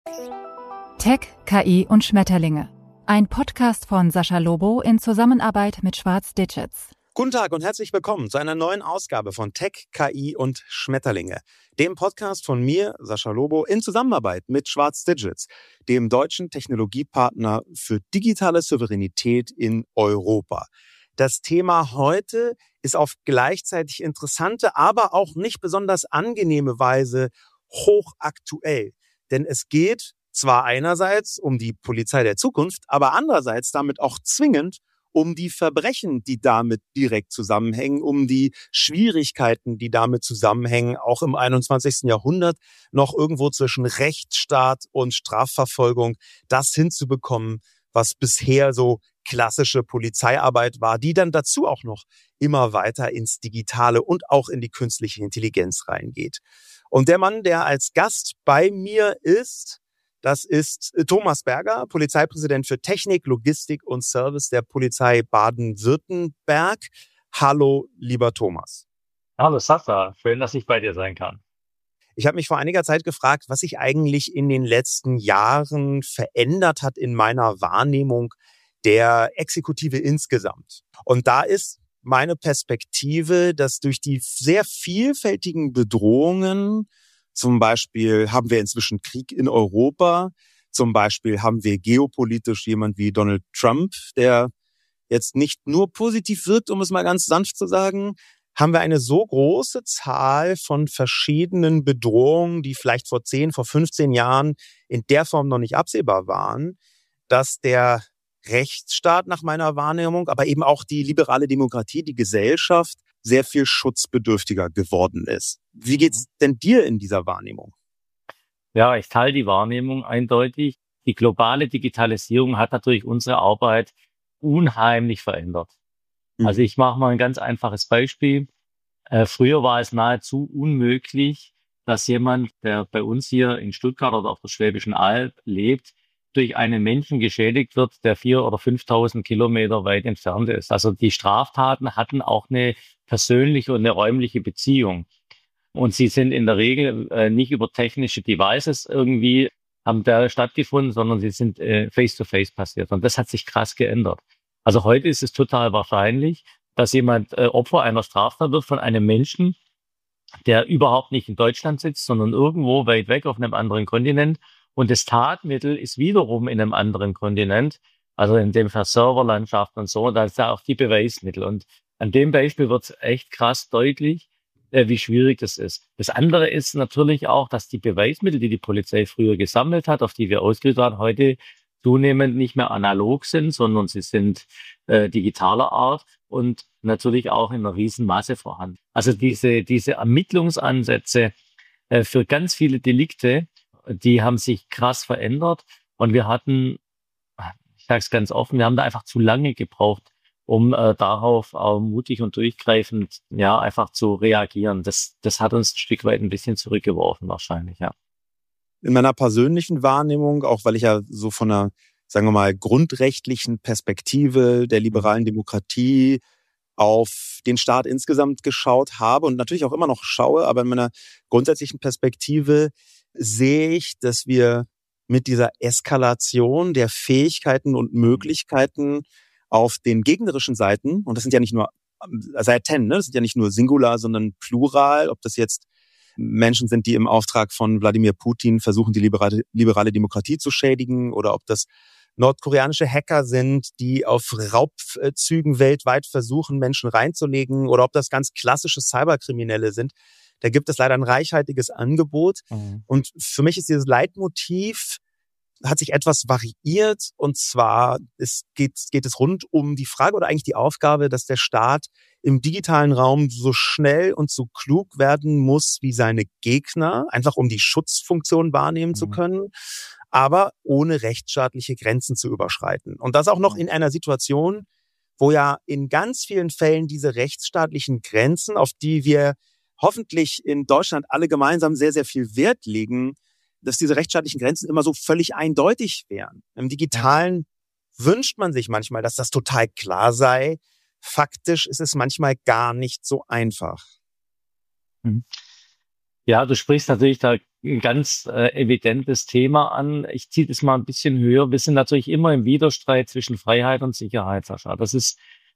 Tech, KI und Schmetterlinge. Ein Podcast von Sascha Lobo in Zusammenarbeit mit Schwarz Digits. Guten Tag und herzlich willkommen zu einer neuen Ausgabe von Tech, KI und Schmetterlinge, dem Podcast von mir, Sascha Lobo, in Zusammenarbeit mit Schwarz Digits, dem deutschen Technologiepartner für digitale Souveränität in Europa. Das Thema heute ist auf gleichzeitig interessante, aber auch nicht besonders angenehme Weise hochaktuell. Denn es geht zwar einerseits um die Polizei der Zukunft, aber andererseits damit auch zwingend um die Verbrechen, die damit direkt zusammenhängen, um die Schwierigkeiten, die damit zusammenhängen, auch im 21. Jahrhundert noch irgendwo zwischen Rechtsstaat und Strafverfolgung das hinzubekommen, was bisher so klassische Polizeiarbeit war, die dann dazu auch noch immer weiter ins Digitale und auch in die künstliche Intelligenz reingeht. Und der Mann, der als Gast bei mir ist, das ist Thomas Berger, Polizeipräsident für Technik, Logistik und Service der Polizei Baden-Württemberg. Hallo, lieber Thomas. Hallo Sascha, schön, dass ich bei dir sein kann. Ich habe mich vor einiger Zeit gefragt, was sich eigentlich in den letzten Jahren verändert hat in meiner Wahrnehmung der Exekutive insgesamt. Und da ist meine Perspektive, dass durch die sehr vielfältigen Bedrohungen, zum Beispiel haben wir inzwischen Krieg in Europa, zum Beispiel haben wir geopolitisch jemand wie Donald Trump, der jetzt nicht nur positiv wirkt, um es mal ganz sanft zu sagen, haben wir eine so große Zahl von verschiedenen Bedrohungen, die vielleicht vor 10, vor 15 Jahren in der Form noch nicht absehbar waren, dass der Rechtsstaat nach meiner Wahrnehmung, aber eben auch die liberale Demokratie, die Gesellschaft, sehr viel schutzbedürftiger geworden ist. Wie geht's denn dir in dieser Wahrnehmung? Ja, ich teile die Wahrnehmung eindeutig. Die globale Digitalisierung hat natürlich unsere Arbeit unheimlich verändert. Also ich mache mal ein ganz einfaches Beispiel. Früher war es nahezu unmöglich, dass jemand, der bei uns hier in Stuttgart oder auf der Schwäbischen Alb lebt, durch einen Menschen geschädigt wird, der 4.000 oder 5.000 Kilometer weit entfernt ist. Also die Straftaten hatten auch eine persönliche und eine räumliche Beziehung. Und sie sind in der Regel nicht über technische Devices irgendwie haben da stattgefunden, sondern sie sind face-to-face passiert. Und das hat sich krass geändert. Also heute ist es total wahrscheinlich, dass jemand Opfer einer Straftat wird von einem Menschen, der überhaupt nicht in Deutschland sitzt, sondern irgendwo weit weg auf einem anderen Kontinent. Und das Tatmittel ist wiederum in einem anderen Kontinent, also in dem Fall Serverlandschaft und so, da ist ja auch die Beweismittel. Und an dem Beispiel wird es echt krass deutlich, wie schwierig das ist. Das andere ist natürlich auch, dass die Beweismittel, die die Polizei früher gesammelt hat, auf die wir ausgelegt waren, heute zunehmend nicht mehr analog sind, sondern sie sind digitaler Art und natürlich auch in einer riesen Masse vorhanden. Also diese Ermittlungsansätze für ganz viele Delikte, die haben sich krass verändert und wir hatten, ich sage es ganz offen, wir haben da einfach zu lange gebraucht, um darauf auch mutig und durchgreifend ja einfach zu reagieren. Das hat uns ein Stück weit ein bisschen zurückgeworfen wahrscheinlich, ja. In meiner persönlichen Wahrnehmung, auch weil ich ja so von einer, sagen wir mal, grundrechtlichen Perspektive der liberalen Demokratie auf den Staat insgesamt geschaut habe und natürlich auch immer noch schaue, aber in meiner grundsätzlichen Perspektive sehe ich, dass wir mit dieser Eskalation der Fähigkeiten und Möglichkeiten auf den gegnerischen Seiten, und das sind ja nicht nur Seiten, ne? Das sind ja nicht nur Singular, sondern Plural, ob das jetzt Menschen sind, die im Auftrag von Wladimir Putin versuchen, die liberale Demokratie zu schädigen, oder ob das nordkoreanische Hacker sind, die auf Raubzügen weltweit versuchen, Menschen reinzulegen, oder ob das ganz klassische Cyberkriminelle sind. Da gibt es leider ein reichhaltiges Angebot. Und für mich ist dieses Leitmotiv, hat sich etwas variiert. Und zwar geht es rund um die Frage oder eigentlich die Aufgabe, dass der Staat im digitalen Raum so schnell und so klug werden muss wie seine Gegner, einfach um die Schutzfunktion wahrnehmen zu können, aber ohne rechtsstaatliche Grenzen zu überschreiten. Und das auch noch in einer Situation, wo ja in ganz vielen Fällen diese rechtsstaatlichen Grenzen, auf die wir hoffentlich in Deutschland alle gemeinsam sehr, sehr viel Wert legen, dass diese rechtsstaatlichen Grenzen immer so völlig eindeutig wären. Im Digitalen wünscht man sich manchmal, dass das total klar sei. Faktisch ist es manchmal gar nicht so einfach. Ja, du sprichst natürlich da ein ganz evidentes Thema an. Ich ziehe das mal ein bisschen höher. Wir sind natürlich immer im Widerstreit zwischen Freiheit und Sicherheit, Sascha. Das ist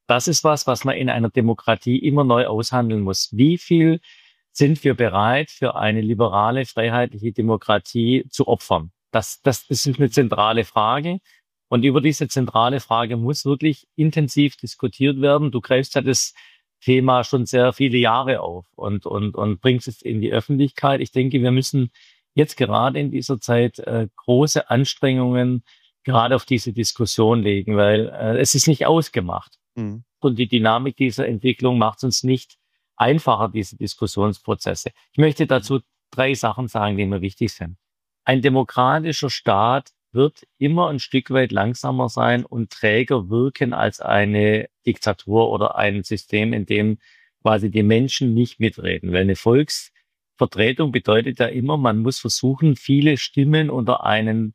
was man in einer Demokratie immer neu aushandeln muss. Wie viel sind wir bereit, für eine liberale, freiheitliche Demokratie zu opfern? Das ist eine zentrale Frage. Und über diese zentrale Frage muss wirklich intensiv diskutiert werden. Du greifst ja das Thema schon sehr viele Jahre auf und bringst es in die Öffentlichkeit. Ich denke, wir müssen jetzt gerade in dieser Zeit große Anstrengungen gerade auf diese Diskussion legen, weil es ist nicht ausgemacht. Mhm. Und die Dynamik dieser Entwicklung macht es uns nicht einfacher, diese Diskussionsprozesse. Ich möchte dazu 3 Sachen sagen, die mir wichtig sind. Ein demokratischer Staat wird immer ein Stück weit langsamer sein und träger wirken als eine Diktatur oder ein System, in dem quasi die Menschen nicht mitreden. Weil eine Volksvertretung bedeutet ja immer, man muss versuchen, viele Stimmen unter einen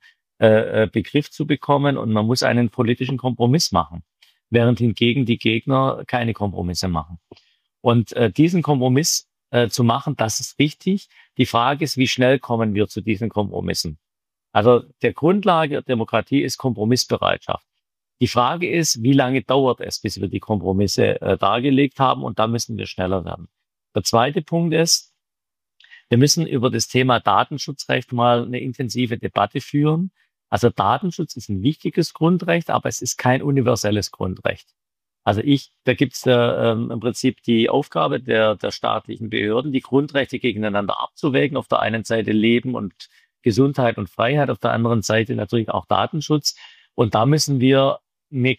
Begriff zu bekommen und man muss einen politischen Kompromiss machen, während hingegen die Gegner keine Kompromisse machen. Und diesen Kompromiss zu machen, das ist richtig. Die Frage ist, wie schnell kommen wir zu diesen Kompromissen? Also der Grundlage der Demokratie ist Kompromissbereitschaft. Die Frage ist, wie lange dauert es, bis wir die Kompromisse dargelegt haben, und da müssen wir schneller werden. Der zweite Punkt ist, wir müssen über das Thema Datenschutzrecht mal eine intensive Debatte führen. Also Datenschutz ist ein wichtiges Grundrecht, aber es ist kein universelles Grundrecht. Also da gibt es im Prinzip die Aufgabe der staatlichen Behörden, die Grundrechte gegeneinander abzuwägen. Auf der einen Seite Leben und Gesundheit und Freiheit, auf der anderen Seite natürlich auch Datenschutz. Und da müssen wir eine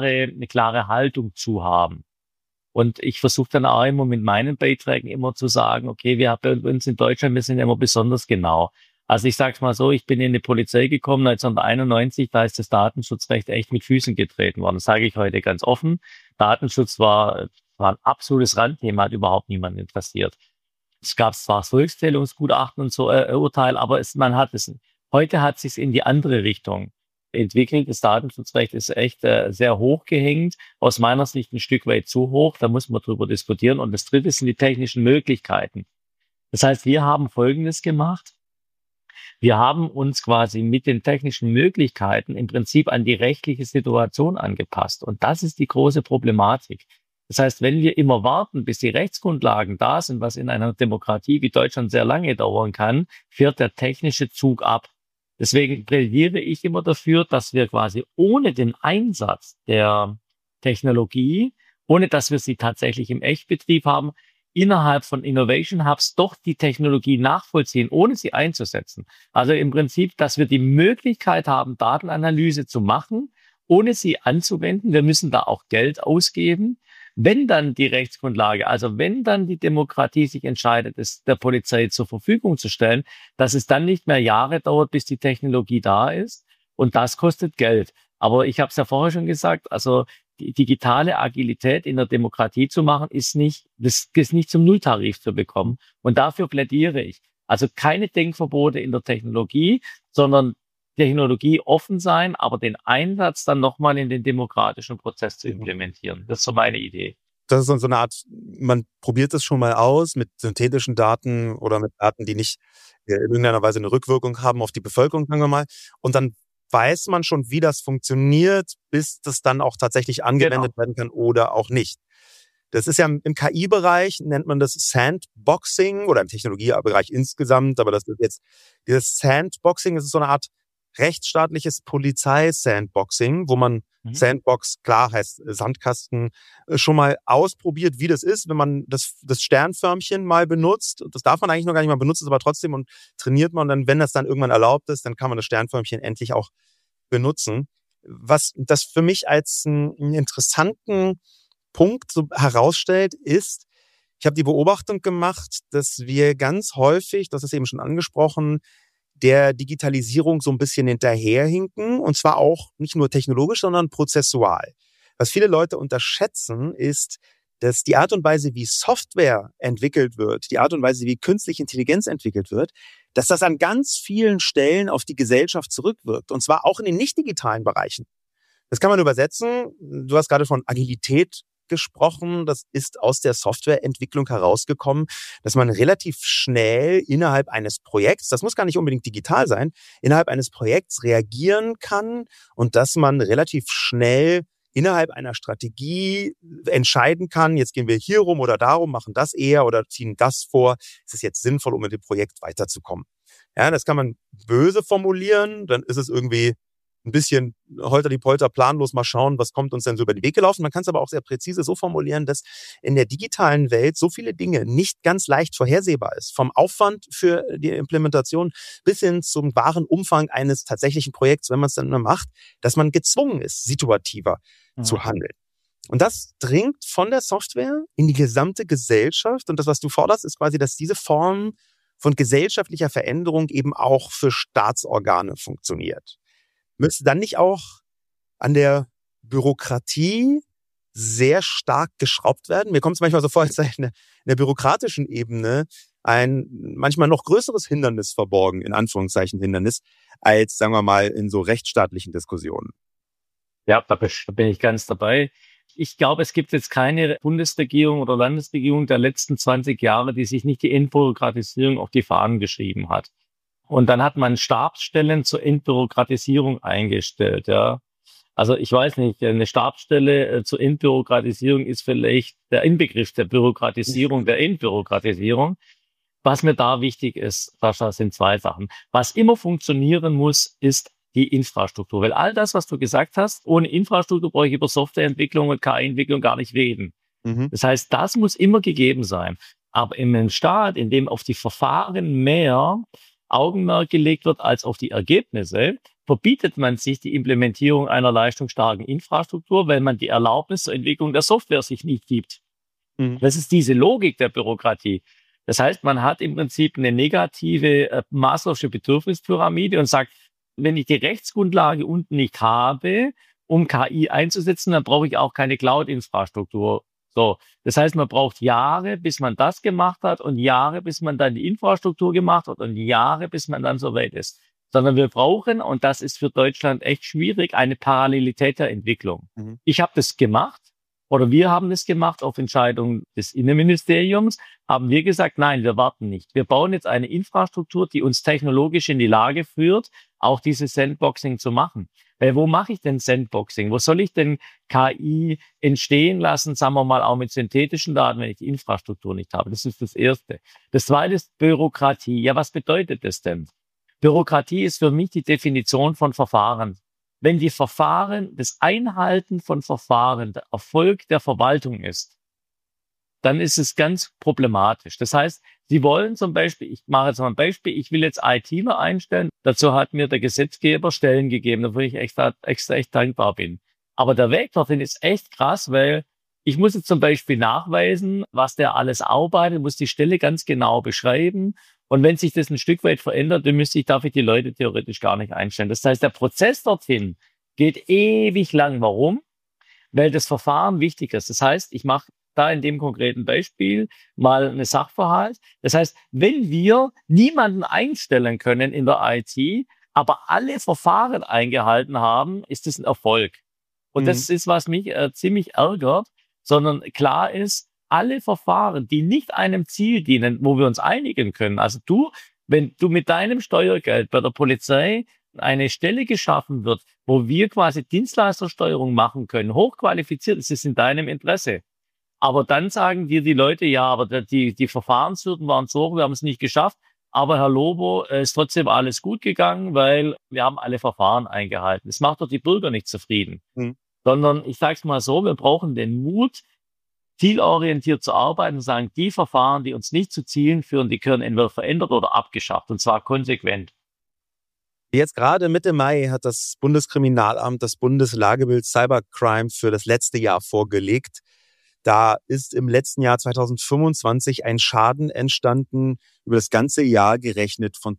klare Haltung zu haben. Und ich versuche dann auch immer mit meinen Beiträgen immer zu sagen, okay, wir haben bei uns in Deutschland, wir sind immer besonders genau. Also ich sage es mal so, ich bin in die Polizei gekommen 1991, da ist das Datenschutzrecht echt mit Füßen getreten worden. Das sage ich heute ganz offen. Datenschutz war ein absolutes Randthema, hat überhaupt niemanden interessiert. Es gab zwar Volkszählungsgutachten und so Urteil, aber heute hat es sich in die andere Richtung entwickelt. Das Datenschutzrecht ist echt sehr hoch gehängt. Aus meiner Sicht ein Stück weit zu hoch. Da muss man drüber diskutieren. Und das Dritte sind die technischen Möglichkeiten. Das heißt, wir haben Folgendes gemacht. Wir haben uns quasi mit den technischen Möglichkeiten im Prinzip an die rechtliche Situation angepasst. Und das ist die große Problematik. Das heißt, wenn wir immer warten, bis die Rechtsgrundlagen da sind, was in einer Demokratie wie Deutschland sehr lange dauern kann, fährt der technische Zug ab. Deswegen plädiere ich immer dafür, dass wir quasi ohne den Einsatz der Technologie, ohne dass wir sie tatsächlich im Echtbetrieb haben, innerhalb von Innovation Hubs doch die Technologie nachvollziehen, ohne sie einzusetzen. Also im Prinzip, dass wir die Möglichkeit haben, Datenanalyse zu machen, ohne sie anzuwenden. Wir müssen da auch Geld ausgeben. Wenn dann die Rechtsgrundlage, also wenn dann die Demokratie sich entscheidet, es der Polizei zur Verfügung zu stellen, dass es dann nicht mehr Jahre dauert, bis die Technologie da ist. Und das kostet Geld. Aber ich habe es ja vorher schon gesagt, also die digitale Agilität in der Demokratie zu machen, ist nicht zum Nulltarif zu bekommen. Und dafür plädiere ich. Also keine Denkverbote in der Technologie, sondern Technologie offen sein, aber den Einsatz dann nochmal in den demokratischen Prozess zu implementieren. Das ist so meine Idee. Das ist so eine Art, man probiert es schon mal aus mit synthetischen Daten oder mit Daten, die nicht in irgendeiner Weise eine Rückwirkung haben auf die Bevölkerung, sagen wir mal. Und dann weiß man schon, wie das funktioniert, bis das dann auch tatsächlich angewendet werden kann oder auch nicht. Das ist ja im KI-Bereich, nennt man das Sandboxing oder im Technologiebereich insgesamt, aber das ist jetzt dieses Sandboxing, das ist so eine Art rechtsstaatliches Polizei-Sandboxing, wo man Sandbox, klar heißt Sandkasten, schon mal ausprobiert, wie das ist, wenn man das Sternförmchen mal benutzt. Das darf man eigentlich noch gar nicht mal benutzen, aber trotzdem und trainiert man dann, wenn das dann irgendwann erlaubt ist, dann kann man das Sternförmchen endlich auch benutzen. Was das für mich als einen interessanten Punkt so herausstellt, ist, ich habe die Beobachtung gemacht, dass wir ganz häufig, das ist eben schon angesprochen, der Digitalisierung so ein bisschen hinterherhinken, und zwar auch nicht nur technologisch, sondern prozessual. Was viele Leute unterschätzen, ist, dass die Art und Weise, wie Software entwickelt wird, die Art und Weise, wie künstliche Intelligenz entwickelt wird, dass das an ganz vielen Stellen auf die Gesellschaft zurückwirkt, und zwar auch in den nicht digitalen Bereichen. Das kann man übersetzen. Du hast gerade von Agilität gesprochen, das ist aus der Softwareentwicklung herausgekommen, dass man relativ schnell innerhalb eines Projekts, das muss gar nicht unbedingt digital sein, innerhalb eines Projekts reagieren kann und dass man relativ schnell innerhalb einer Strategie entscheiden kann, jetzt gehen wir hier rum oder darum, machen das eher oder ziehen das vor. Ist es jetzt sinnvoll, um mit dem Projekt weiterzukommen? Ja, das kann man böse formulieren, dann ist es irgendwie ein bisschen holter-die-polter planlos mal schauen, was kommt uns denn so über den Weg gelaufen. Man kann es aber auch sehr präzise so formulieren, dass in der digitalen Welt so viele Dinge nicht ganz leicht vorhersehbar ist. Vom Aufwand für die Implementation bis hin zum wahren Umfang eines tatsächlichen Projekts, wenn man es dann mal macht, dass man gezwungen ist, situativer zu handeln. Und das dringt von der Software in die gesamte Gesellschaft. Und das, was du forderst, ist quasi, dass diese Form von gesellschaftlicher Veränderung eben auch für Staatsorgane funktioniert. Müsste dann nicht auch an der Bürokratie sehr stark geschraubt werden? Mir kommt es manchmal so vor, als sei in der bürokratischen Ebene ein manchmal noch größeres Hindernis verborgen, in Anführungszeichen Hindernis, als, sagen wir mal, in so rechtsstaatlichen Diskussionen. Ja, da bin ich ganz dabei. Ich glaube, es gibt jetzt keine Bundesregierung oder Landesregierung der letzten 20 Jahre, die sich nicht die Entbürokratisierung auf die Fahnen geschrieben hat. Und dann hat man Stabsstellen zur Entbürokratisierung eingestellt, ja. Also ich weiß nicht, eine Stabsstelle zur Entbürokratisierung ist vielleicht der Inbegriff der Bürokratisierung, der Entbürokratisierung. Was mir da wichtig ist, Sascha, sind zwei Sachen. Was immer funktionieren muss, ist die Infrastruktur. Weil all das, was du gesagt hast, ohne Infrastruktur brauche ich über Softwareentwicklung und KI-Entwicklung gar nicht reden. Das heißt, das muss immer gegeben sein. Aber in einem Staat, in dem auf die Verfahren mehr Augenmerk gelegt wird als auf die Ergebnisse, verbietet man sich die Implementierung einer leistungsstarken Infrastruktur, weil man die Erlaubnis zur Entwicklung der Software sich nicht gibt. Das ist diese Logik der Bürokratie. Das heißt, man hat im Prinzip eine negative Maslow'sche Bedürfnispyramide und sagt, wenn ich die Rechtsgrundlage unten nicht habe, um KI einzusetzen, dann brauche ich auch keine Cloud-Infrastruktur. So, das heißt, man braucht Jahre, bis man das gemacht hat und Jahre, bis man dann die Infrastruktur gemacht hat und Jahre, bis man dann so weit ist. Sondern wir brauchen, und das ist für Deutschland echt schwierig, eine Parallelität der Entwicklung. Ich habe das gemacht oder wir haben das gemacht auf Entscheidung des Innenministeriums, haben wir gesagt, nein, wir warten nicht. Wir bauen jetzt eine Infrastruktur, die uns technologisch in die Lage führt, auch dieses Sandboxing zu machen. Weil wo mache ich denn Sandboxing? Wo soll ich denn KI entstehen lassen, sagen wir mal auch mit synthetischen Daten, wenn ich die Infrastruktur nicht habe? Das ist das Erste. Das Zweite ist Bürokratie. Ja, was bedeutet das denn? Bürokratie ist für mich die Definition von Verfahren. Wenn die Verfahren, das Einhalten von Verfahren der Erfolg der Verwaltung ist, dann ist es ganz problematisch. Das heißt, Sie wollen zum Beispiel, ich mache jetzt mal ein Beispiel, ich will jetzt ITler einstellen. Dazu hat mir der Gesetzgeber Stellen gegeben, dafür ich echt dankbar bin. Aber der Weg dorthin ist echt krass, weil ich muss jetzt zum Beispiel nachweisen, was der alles arbeitet, muss die Stelle ganz genau beschreiben. Und wenn sich das ein Stück weit verändert, dann darf ich die Leute theoretisch gar nicht einstellen. Das heißt, der Prozess dorthin geht ewig lang. Warum? Weil das Verfahren wichtig ist. Das heißt, ich mache da in dem konkreten Beispiel mal eine Sachverhalt. Das heißt, wenn wir niemanden einstellen können in der IT, aber alle Verfahren eingehalten haben, ist das ein Erfolg. Und das ist, was mich ziemlich ärgert, sondern klar ist, alle Verfahren, die nicht einem Ziel dienen, wo wir uns einigen können. Also wenn du mit deinem Steuergeld bei der Polizei eine Stelle geschaffen wird, wo wir quasi Dienstleistersteuerung machen können, hochqualifiziert, ist es in deinem Interesse. Aber dann sagen dir die Leute, ja, aber die Verfahrenshürden waren so hoch, wir haben es nicht geschafft. Aber Herr Lobo, ist trotzdem alles gut gegangen, weil wir haben alle Verfahren eingehalten. Das macht doch die Bürger nicht zufrieden. Sondern ich sage es mal so, wir brauchen den Mut, zielorientiert zu arbeiten und sagen, die Verfahren, die uns nicht zu Zielen führen, die können entweder verändert oder abgeschafft. Und zwar konsequent. Jetzt gerade Mitte Mai hat das Bundeskriminalamt das Bundeslagebild Cybercrime für das letzte Jahr vorgelegt. Da ist im letzten Jahr 2025 ein Schaden entstanden, über das ganze Jahr gerechnet, von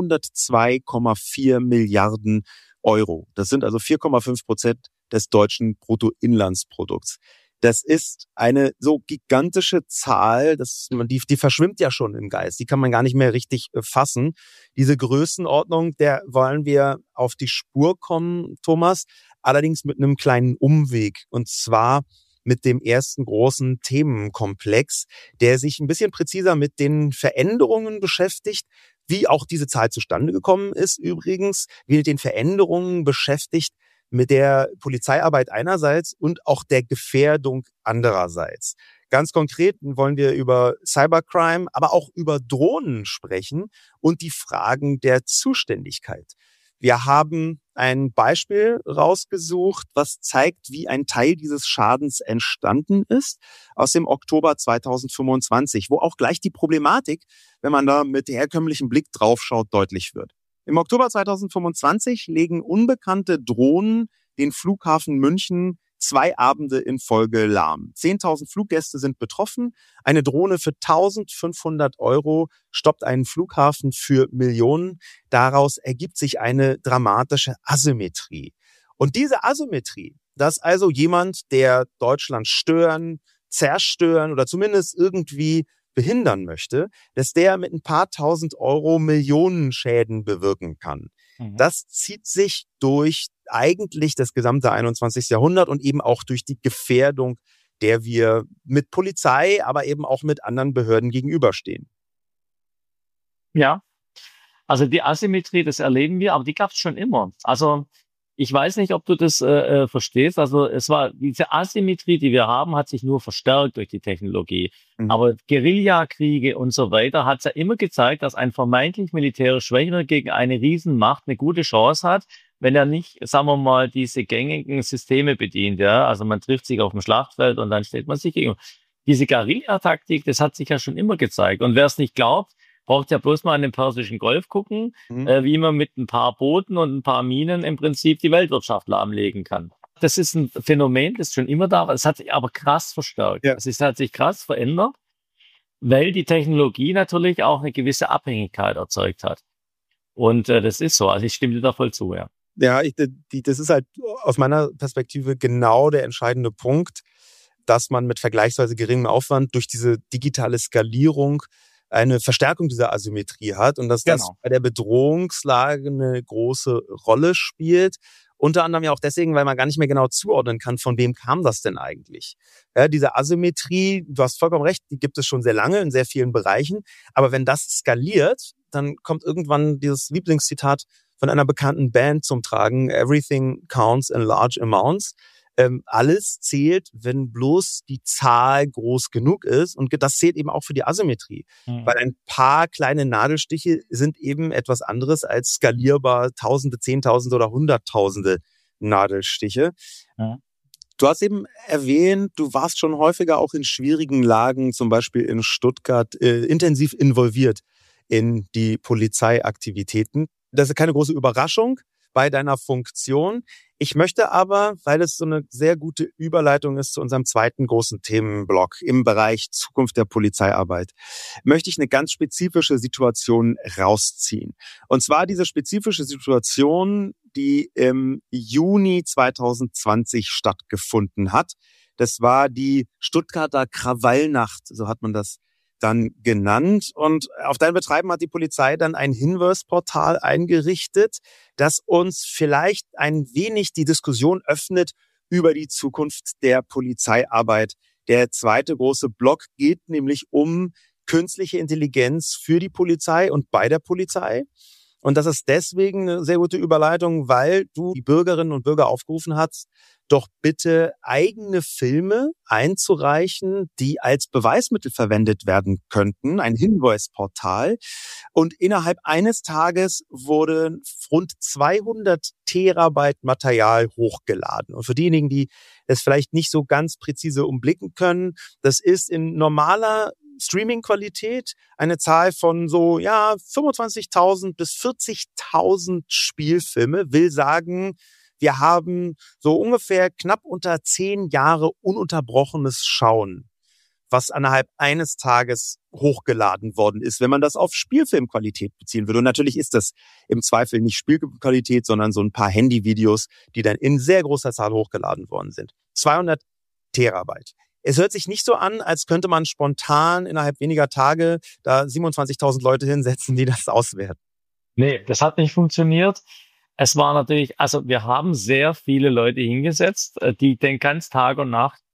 202,4 Milliarden Euro. Das sind also 4,5% des deutschen Bruttoinlandsprodukts. Das ist eine so gigantische Zahl, die verschwimmt ja schon im Geist. Die kann man gar nicht mehr richtig fassen. Diese Größenordnung, der wollen wir auf die Spur kommen, Thomas, allerdings mit einem kleinen Umweg. Und zwar mit dem ersten großen Themenkomplex, der sich ein bisschen präziser mit den Veränderungen beschäftigt, wie auch diese Zahl zustande gekommen ist übrigens, wie mit den Veränderungen beschäftigt mit der Polizeiarbeit einerseits und auch der Gefährdung andererseits. Ganz konkret wollen wir über Cybercrime, aber auch über Drohnen sprechen und die Fragen der Zuständigkeit. Wir haben ein Beispiel rausgesucht, was zeigt, wie ein Teil dieses Schadens entstanden ist, aus dem Oktober 2025, wo auch gleich die Problematik, wenn man da mit herkömmlichem Blick draufschaut, deutlich wird. Im Oktober 2025 legen unbekannte Drohnen den Flughafen München 2 Abende in Folge lahm. 10.000 Fluggäste sind betroffen. Eine Drohne für 1.500 € stoppt einen Flughafen für Millionen. Daraus ergibt sich eine dramatische Asymmetrie. Und diese Asymmetrie, dass also jemand, der Deutschland stören, zerstören oder zumindest irgendwie behindern möchte, dass der mit ein paar tausend Euro Millionenschäden bewirken kann. Das zieht sich durch eigentlich das gesamte 21. Jahrhundert und eben auch durch die Gefährdung, der wir mit Polizei, aber eben auch mit anderen Behörden gegenüberstehen. Ja, also die Asymmetrie, das erleben wir, aber die gab es schon immer. Also ich weiß nicht, ob du das verstehst. Also diese Asymmetrie, die wir haben, hat sich nur verstärkt durch die Technologie. Aber Guerillakriege und so weiter hat es ja immer gezeigt, dass ein vermeintlich militärisch Schwächerer gegen eine Riesenmacht eine gute Chance hat, wenn er nicht, sagen wir mal, diese gängigen Systeme bedient. Ja, also man trifft sich auf dem Schlachtfeld und dann steht man sich gegen. Diese Guerillataktik, das hat sich ja schon immer gezeigt. Und wer es nicht glaubt, braucht ja bloß mal an den Persischen Golf gucken, wie man mit ein paar Booten und ein paar Minen im Prinzip die Weltwirtschaft lahmlegen kann. Das ist ein Phänomen, das schon immer da war. Es hat sich aber krass verstärkt. Ja. Es hat sich krass verändert, weil die Technologie natürlich auch eine gewisse Abhängigkeit erzeugt hat. Und das ist so. Also ich stimme dir da voll zu, ja. Ja, das ist halt aus meiner Perspektive genau der entscheidende Punkt, dass man mit vergleichsweise geringem Aufwand durch diese digitale Skalierung eine Verstärkung dieser Asymmetrie hat und dass das bei der Bedrohungslage eine große Rolle spielt. Unter anderem ja auch deswegen, weil man gar nicht mehr genau zuordnen kann, von wem kam das denn eigentlich. Ja, diese Asymmetrie, du hast vollkommen recht, die gibt es schon sehr lange in sehr vielen Bereichen. Aber wenn das skaliert, dann kommt irgendwann dieses Lieblingszitat von einer bekannten Band zum Tragen, Everything counts in large amounts. Alles zählt, wenn bloß die Zahl groß genug ist. Und das zählt eben auch für die Asymmetrie. Weil ein paar kleine Nadelstiche sind eben etwas anderes als skalierbar Tausende, Zehntausende oder Hunderttausende Nadelstiche. Du hast eben erwähnt, du warst schon häufiger auch in schwierigen Lagen, zum Beispiel in Stuttgart, intensiv involviert in die Polizeiaktivitäten. Das ist keine große Überraschung bei deiner Funktion. Ich möchte aber, weil es so eine sehr gute Überleitung ist zu unserem zweiten großen Themenblock im Bereich Zukunft der Polizeiarbeit, möchte ich eine ganz spezifische Situation rausziehen. Und zwar diese spezifische Situation, die im Juni 2020 stattgefunden hat. Das war die Stuttgarter Krawallnacht, so hat man das dann genannt. Und auf dein Betreiben hat die Polizei dann ein Hinweisportal eingerichtet, das uns vielleicht ein wenig die Diskussion öffnet über die Zukunft der Polizeiarbeit. Der zweite große Block geht nämlich um künstliche Intelligenz für die Polizei und bei der Polizei. Und das ist deswegen eine sehr gute Überleitung, weil du die Bürgerinnen und Bürger aufgerufen hast, doch bitte eigene Filme einzureichen, die als Beweismittel verwendet werden könnten, ein Hinweisportal. Und innerhalb eines Tages wurden rund 200 Terabyte Material hochgeladen. Und für diejenigen, die es vielleicht nicht so ganz präzise umblicken können, das ist in normaler Streaming-Qualität eine Zahl von so 25.000 bis 40.000 Spielfilme, will sagen, wir haben so ungefähr knapp unter 10 Jahre ununterbrochenes Schauen, was innerhalb eines Tages hochgeladen worden ist, wenn man das auf Spielfilmqualität beziehen würde. Und natürlich ist das im Zweifel nicht Spielfilmqualität, sondern so ein paar Handyvideos, die dann in sehr großer Zahl hochgeladen worden sind. 200 Terabyte. Es hört sich nicht so an, als könnte man spontan innerhalb weniger Tage da 27.000 Leute hinsetzen, die das auswerten. Nee, das hat nicht funktioniert. Es war natürlich, also wir haben sehr viele Leute hingesetzt, die den ganzen Tag und Nacht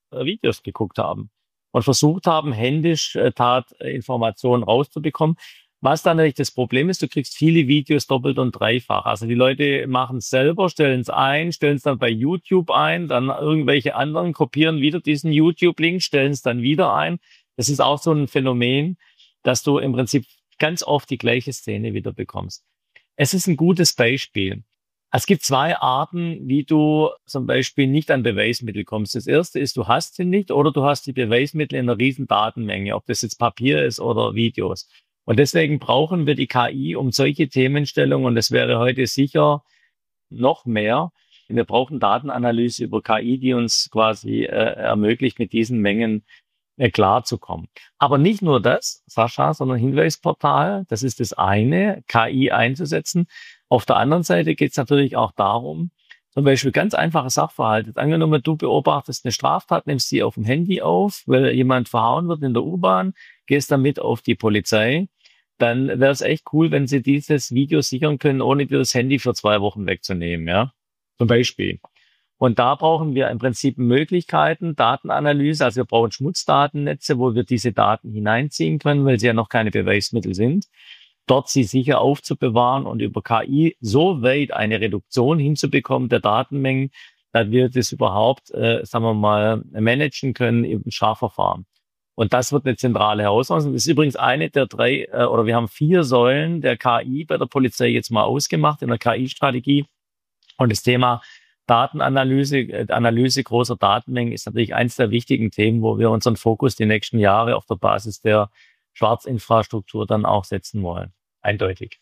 Videos geguckt haben und versucht haben, händisch Tatinformationen rauszubekommen. Was dann natürlich das Problem ist, du kriegst viele Videos doppelt und dreifach. Also die Leute machen es selber, stellen es ein, stellen es dann bei YouTube ein, dann irgendwelche anderen kopieren wieder diesen YouTube-Link, stellen es dann wieder ein. Das ist auch so ein Phänomen, dass du im Prinzip ganz oft die gleiche Szene wieder bekommst. Es ist ein gutes Beispiel. Es gibt zwei Arten, wie du zum Beispiel nicht an Beweismittel kommst. Das erste ist, du hast sie nicht oder du hast die Beweismittel in einer riesen Datenmenge, ob das jetzt Papier ist oder Videos. Und deswegen brauchen wir die KI um solche Themenstellungen, und das wäre heute sicher noch mehr. Wir brauchen Datenanalyse über KI, die uns quasi ermöglicht, mit diesen Mengen klarzukommen. Aber nicht nur das, Sascha, sondern Hinweisportal, das ist das eine, KI einzusetzen. Auf der anderen Seite geht es natürlich auch darum, zum Beispiel ganz einfache Sachverhalte. Angenommen, du beobachtest eine Straftat, nimmst sie auf dem Handy auf, weil jemand verhauen wird in der U-Bahn, gehst damit auf die Polizei. Dann wäre es echt cool, wenn sie dieses Video sichern können, ohne dir das Handy für 2 Wochen wegzunehmen, ja. Zum Beispiel. Und da brauchen wir im Prinzip Möglichkeiten, Datenanalyse, also wir brauchen Schmutzdatennetze, wo wir diese Daten hineinziehen können, weil sie ja noch keine Beweismittel sind, dort sie sicher aufzubewahren und über KI so weit eine Reduktion hinzubekommen der Datenmengen, dass wir das überhaupt, sagen wir mal, managen können im Strafverfahren. Und das wird eine zentrale Herausforderung. Das ist übrigens eine der 3, oder wir haben 4 Säulen der KI bei der Polizei jetzt mal ausgemacht in der KI-Strategie. Und das Thema Datenanalyse, Analyse großer Datenmengen ist natürlich eines der wichtigen Themen, wo wir unseren Fokus die nächsten Jahre auf der Basis der Schwarzinfrastruktur dann auch setzen wollen. Eindeutig.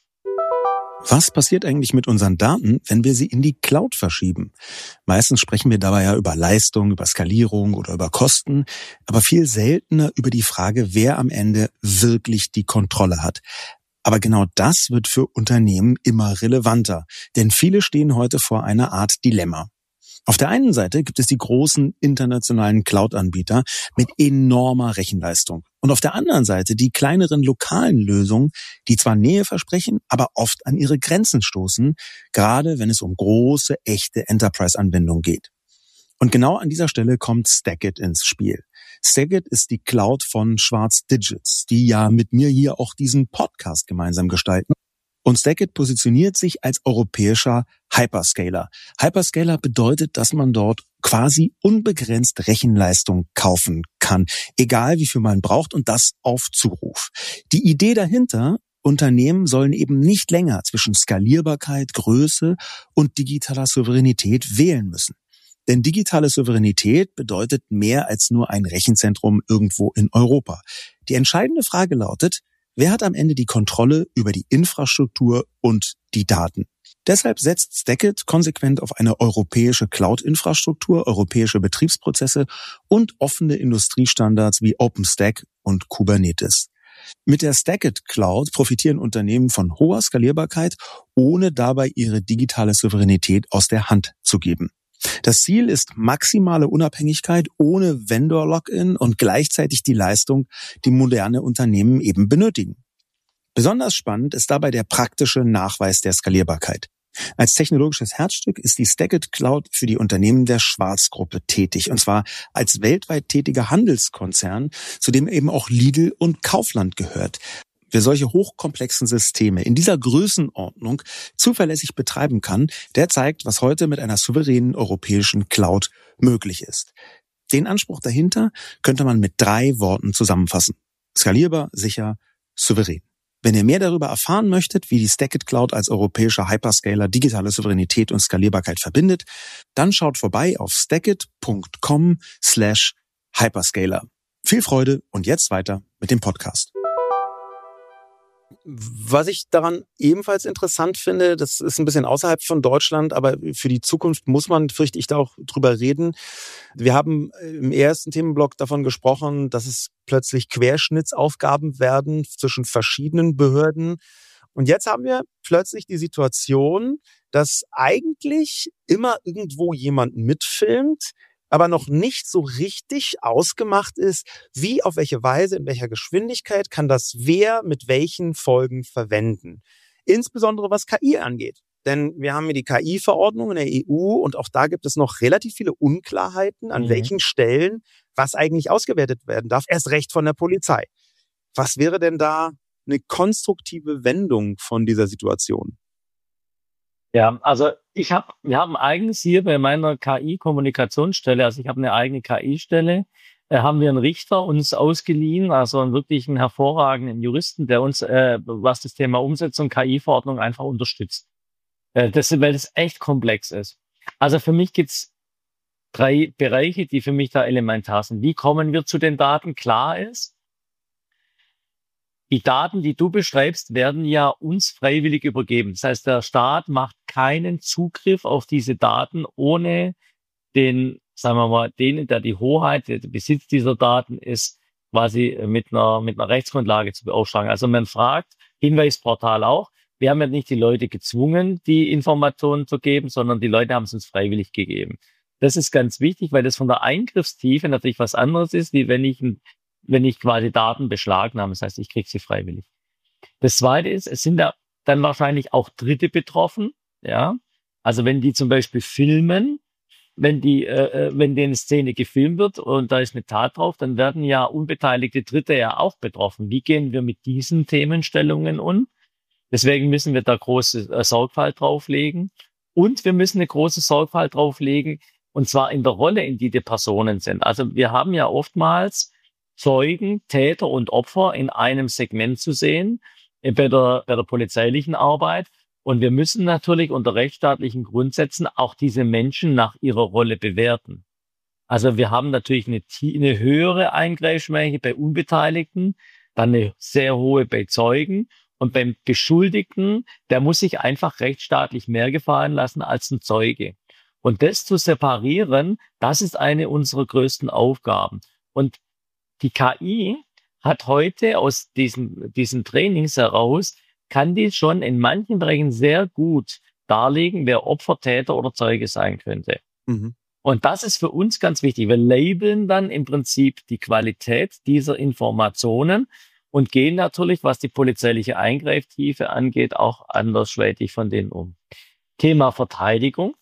Was passiert eigentlich mit unseren Daten, wenn wir sie in die Cloud verschieben? Meistens sprechen wir dabei ja über Leistung, über Skalierung oder über Kosten, aber viel seltener über die Frage, wer am Ende wirklich die Kontrolle hat. Aber genau das wird für Unternehmen immer relevanter, denn viele stehen heute vor einer Art Dilemma. Auf der einen Seite gibt es die großen internationalen Cloud-Anbieter mit enormer Rechenleistung. Und auf der anderen Seite die kleineren lokalen Lösungen, die zwar Nähe versprechen, aber oft an ihre Grenzen stoßen, gerade wenn es um große, echte Enterprise-Anwendungen geht. Und genau an dieser Stelle kommt Stackit ins Spiel. Stackit ist die Cloud von Schwarz Digits, die ja mit mir hier auch diesen Podcast gemeinsam gestalten. Und Stackit positioniert sich als europäischer Hyperscaler. Hyperscaler bedeutet, dass man dort quasi unbegrenzt Rechenleistung kaufen kann, egal wie viel man braucht, und das auf Zuruf. Die Idee dahinter: Unternehmen sollen eben nicht länger zwischen Skalierbarkeit, Größe und digitaler Souveränität wählen müssen. Denn digitale Souveränität bedeutet mehr als nur ein Rechenzentrum irgendwo in Europa. Die entscheidende Frage lautet: Wer hat am Ende die Kontrolle über die Infrastruktur und die Daten? Deshalb setzt Stackit konsequent auf eine europäische Cloud-Infrastruktur, europäische Betriebsprozesse und offene Industriestandards wie OpenStack und Kubernetes. Mit der Stackit Cloud profitieren Unternehmen von hoher Skalierbarkeit, ohne dabei ihre digitale Souveränität aus der Hand zu geben. Das Ziel ist maximale Unabhängigkeit ohne Vendor-Login und gleichzeitig die Leistung, die moderne Unternehmen eben benötigen. Besonders spannend ist dabei der praktische Nachweis der Skalierbarkeit. Als technologisches Herzstück ist die Stackit Cloud für die Unternehmen der Schwarz-Gruppe tätig, und zwar als weltweit tätiger Handelskonzern, zu dem eben auch Lidl und Kaufland gehört. Wer solche hochkomplexen Systeme in dieser Größenordnung zuverlässig betreiben kann, der zeigt, was heute mit einer souveränen europäischen Cloud möglich ist. Den Anspruch dahinter könnte man mit 3 Worten zusammenfassen: skalierbar, sicher, souverän. Wenn ihr mehr darüber erfahren möchtet, wie die Stackit Cloud als europäischer Hyperscaler digitale Souveränität und Skalierbarkeit verbindet, dann schaut vorbei auf stackit.com/hyperscaler. Viel Freude und jetzt weiter mit dem Podcast. Was ich daran ebenfalls interessant finde, das ist ein bisschen außerhalb von Deutschland, aber für die Zukunft muss man, fürchte ich, da auch drüber reden. Wir haben im ersten Themenblock davon gesprochen, dass es plötzlich Querschnittsaufgaben werden zwischen verschiedenen Behörden. Und jetzt haben wir plötzlich die Situation, dass eigentlich immer irgendwo jemand mitfilmt, aber noch nicht so richtig ausgemacht ist, wie, auf welche Weise, in welcher Geschwindigkeit kann das wer mit welchen Folgen verwenden. Insbesondere was KI angeht. Denn wir haben hier die KI-Verordnung in der EU und auch da gibt es noch relativ viele Unklarheiten, an welchen Stellen was eigentlich ausgewertet werden darf, erst recht von der Polizei. Was wäre denn da eine konstruktive Wendung von dieser Situation? Ja, also wir haben eigens hier bei meiner KI-Kommunikationsstelle, also ich habe eine eigene KI-Stelle, haben wir einen Richter uns ausgeliehen, also einen wirklichen hervorragenden Juristen, der uns, was das Thema Umsetzung KI-Verordnung einfach unterstützt. Weil das echt komplex ist. Also für mich gibt's 3 Bereiche, die für mich da elementar sind. Wie kommen wir zu den Daten? Klar ist, die Daten, die du beschreibst, werden ja uns freiwillig übergeben. Das heißt, der Staat macht keinen Zugriff auf diese Daten ohne den, sagen wir mal, denen, der die Hoheit, der Besitz dieser Daten ist, quasi mit einer Rechtsgrundlage zu beauftragen. Also man fragt, Hinweisportal auch, wir haben ja nicht die Leute gezwungen, die Informationen zu geben, sondern die Leute haben es uns freiwillig gegeben. Das ist ganz wichtig, weil das von der Eingriffstiefe natürlich was anderes ist, wie wenn ich quasi Daten beschlagnahme. Das heißt, ich kriege sie freiwillig. Das Zweite ist, es sind da dann wahrscheinlich auch Dritte betroffen. Ja, also wenn die zum Beispiel filmen, wenn eine Szene gefilmt wird und da ist eine Tat drauf, dann werden ja unbeteiligte Dritte ja auch betroffen. Wie gehen wir mit diesen Themenstellungen um? Deswegen müssen wir da große Sorgfalt drauflegen. Und wir müssen eine große Sorgfalt drauflegen, und zwar in der Rolle, in die Personen sind. Also wir haben ja oftmals Zeugen, Täter und Opfer in einem Segment zu sehen, bei der polizeilichen Arbeit. Und wir müssen natürlich unter rechtsstaatlichen Grundsätzen auch diese Menschen nach ihrer Rolle bewerten. Also wir haben natürlich eine höhere Eingreifschwelle bei Unbeteiligten, dann eine sehr hohe bei Zeugen. Und beim Beschuldigten, der muss sich einfach rechtsstaatlich mehr gefallen lassen als ein Zeuge. Und das zu separieren, das ist eine unserer größten Aufgaben. Und die KI hat heute aus diesen Trainings heraus, kann die schon in manchen Bereichen sehr gut darlegen, wer Opfer, Täter oder Zeuge sein könnte. Mhm. Und das ist für uns ganz wichtig. Wir labeln dann im Prinzip die Qualität dieser Informationen und gehen natürlich, was die polizeiliche Eingreiftiefe angeht, auch andersschweitig von denen um. Thema Verteidigung.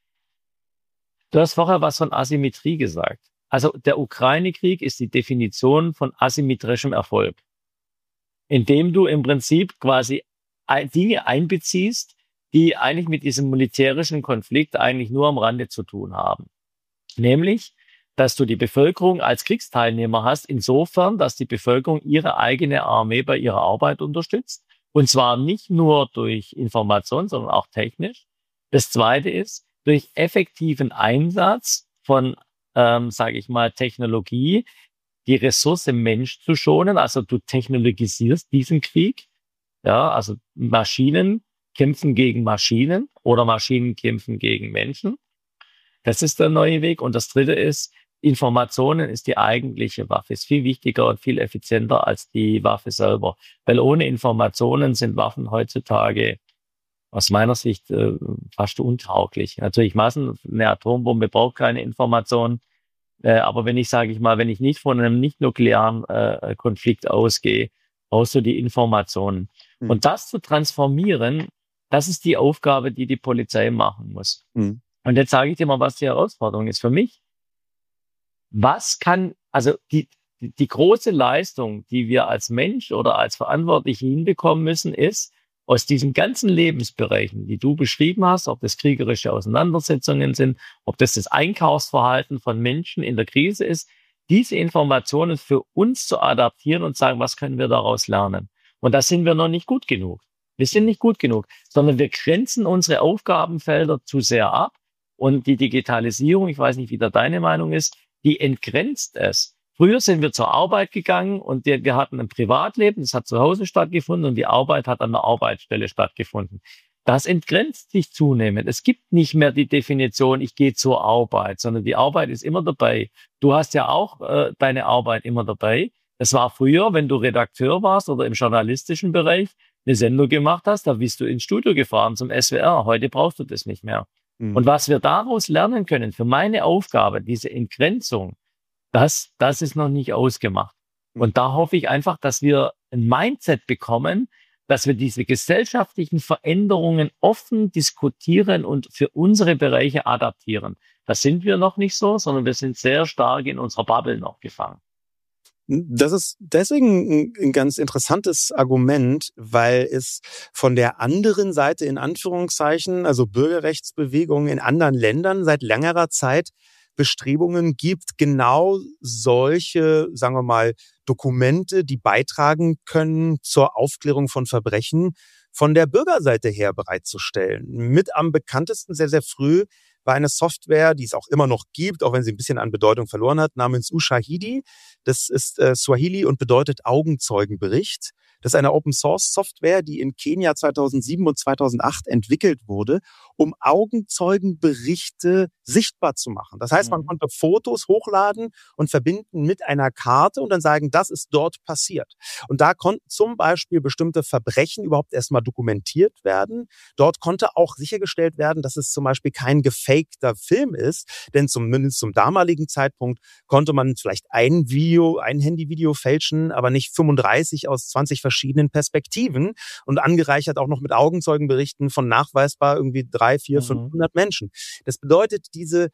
Du hast vorher was von Asymmetrie gesagt. Also der Ukraine-Krieg ist die Definition von asymmetrischem Erfolg, indem du im Prinzip quasi Dinge einbeziehst, die eigentlich mit diesem militärischen Konflikt eigentlich nur am Rande zu tun haben. Nämlich, dass du die Bevölkerung als Kriegsteilnehmer hast, insofern, dass die Bevölkerung ihre eigene Armee bei ihrer Arbeit unterstützt. Und zwar nicht nur durch Information, sondern auch technisch. Das Zweite ist, durch effektiven Einsatz von, sage ich mal, Technologie, die Ressource Mensch zu schonen. Also du technologisierst diesen Krieg. Ja, also Maschinen kämpfen gegen Maschinen oder Maschinen kämpfen gegen Menschen. Das ist der neue Weg. Und das Dritte ist, Informationen ist die eigentliche Waffe, ist viel wichtiger und viel effizienter als die Waffe selber. Weil ohne Informationen sind Waffen heutzutage aus meiner Sicht fast untauglich. Natürlich eine Atombombe braucht keine Informationen. Aber wenn ich nicht von einem nicht-nuklearen Konflikt ausgehe, brauchst du die Informationen. Mhm. Und das zu transformieren, das ist die Aufgabe, die die Polizei machen muss. Mhm. Und jetzt sage ich dir mal, was die Herausforderung ist für mich. Die große Leistung, die wir als Mensch oder als Verantwortliche hinbekommen müssen, ist, aus diesen ganzen Lebensbereichen, die du beschrieben hast, ob das kriegerische Auseinandersetzungen sind, ob das Einkaufsverhalten von Menschen in der Krise ist, diese Informationen für uns zu adaptieren und sagen, was können wir daraus lernen? Und da sind wir noch nicht gut genug. Wir sind nicht gut genug, sondern wir grenzen unsere Aufgabenfelder zu sehr ab. Und die Digitalisierung, ich weiß nicht, wie da deine Meinung ist, die entgrenzt es. Früher sind wir zur Arbeit gegangen und wir hatten ein Privatleben, das hat zu Hause stattgefunden und die Arbeit hat an der Arbeitsstelle stattgefunden. Das entgrenzt sich zunehmend. Es gibt nicht mehr die Definition, ich gehe zur Arbeit, sondern die Arbeit ist immer dabei. Du hast ja auch deine Arbeit immer dabei. Das war früher, wenn du Redakteur warst oder im journalistischen Bereich eine Sendung gemacht hast, da bist du ins Studio gefahren zum SWR. Heute brauchst du das nicht mehr. Mhm. Und was wir daraus lernen können, für meine Aufgabe, diese Entgrenzung, das ist noch nicht ausgemacht. Und da hoffe ich einfach, dass wir ein Mindset bekommen, dass wir diese gesellschaftlichen Veränderungen offen diskutieren und für unsere Bereiche adaptieren. Das sind wir noch nicht so, sondern wir sind sehr stark in unserer Bubble noch gefangen. Das ist deswegen ein ganz interessantes Argument, weil es von der anderen Seite in Anführungszeichen, also Bürgerrechtsbewegungen in anderen Ländern seit längerer Zeit Bestrebungen gibt, genau solche, sagen wir mal, Dokumente, die beitragen können zur Aufklärung von Verbrechen, von der Bürgerseite her bereitzustellen. Mit am bekanntesten sehr, sehr früh war eine Software, die es auch immer noch gibt, auch wenn sie ein bisschen an Bedeutung verloren hat, namens Ushahidi. Das ist Swahili und bedeutet Augenzeugenbericht. Das ist eine Open-Source-Software, die in Kenia 2007 und 2008 entwickelt wurde, um Augenzeugenberichte sichtbar zu machen. Das heißt, man konnte Fotos hochladen und verbinden mit einer Karte und dann sagen, das ist dort passiert. Und da konnten zum Beispiel bestimmte Verbrechen überhaupt erstmal dokumentiert werden. Dort konnte auch sichergestellt werden, dass es zum Beispiel kein gefakter Film ist, denn zumindest zum damaligen Zeitpunkt konnte man vielleicht ein Handyvideo fälschen, aber nicht 35 aus 20 verschiedenen Perspektiven und angereichert auch noch mit Augenzeugenberichten von nachweisbar irgendwie 300, 400, 500 Menschen. Das bedeutet, diese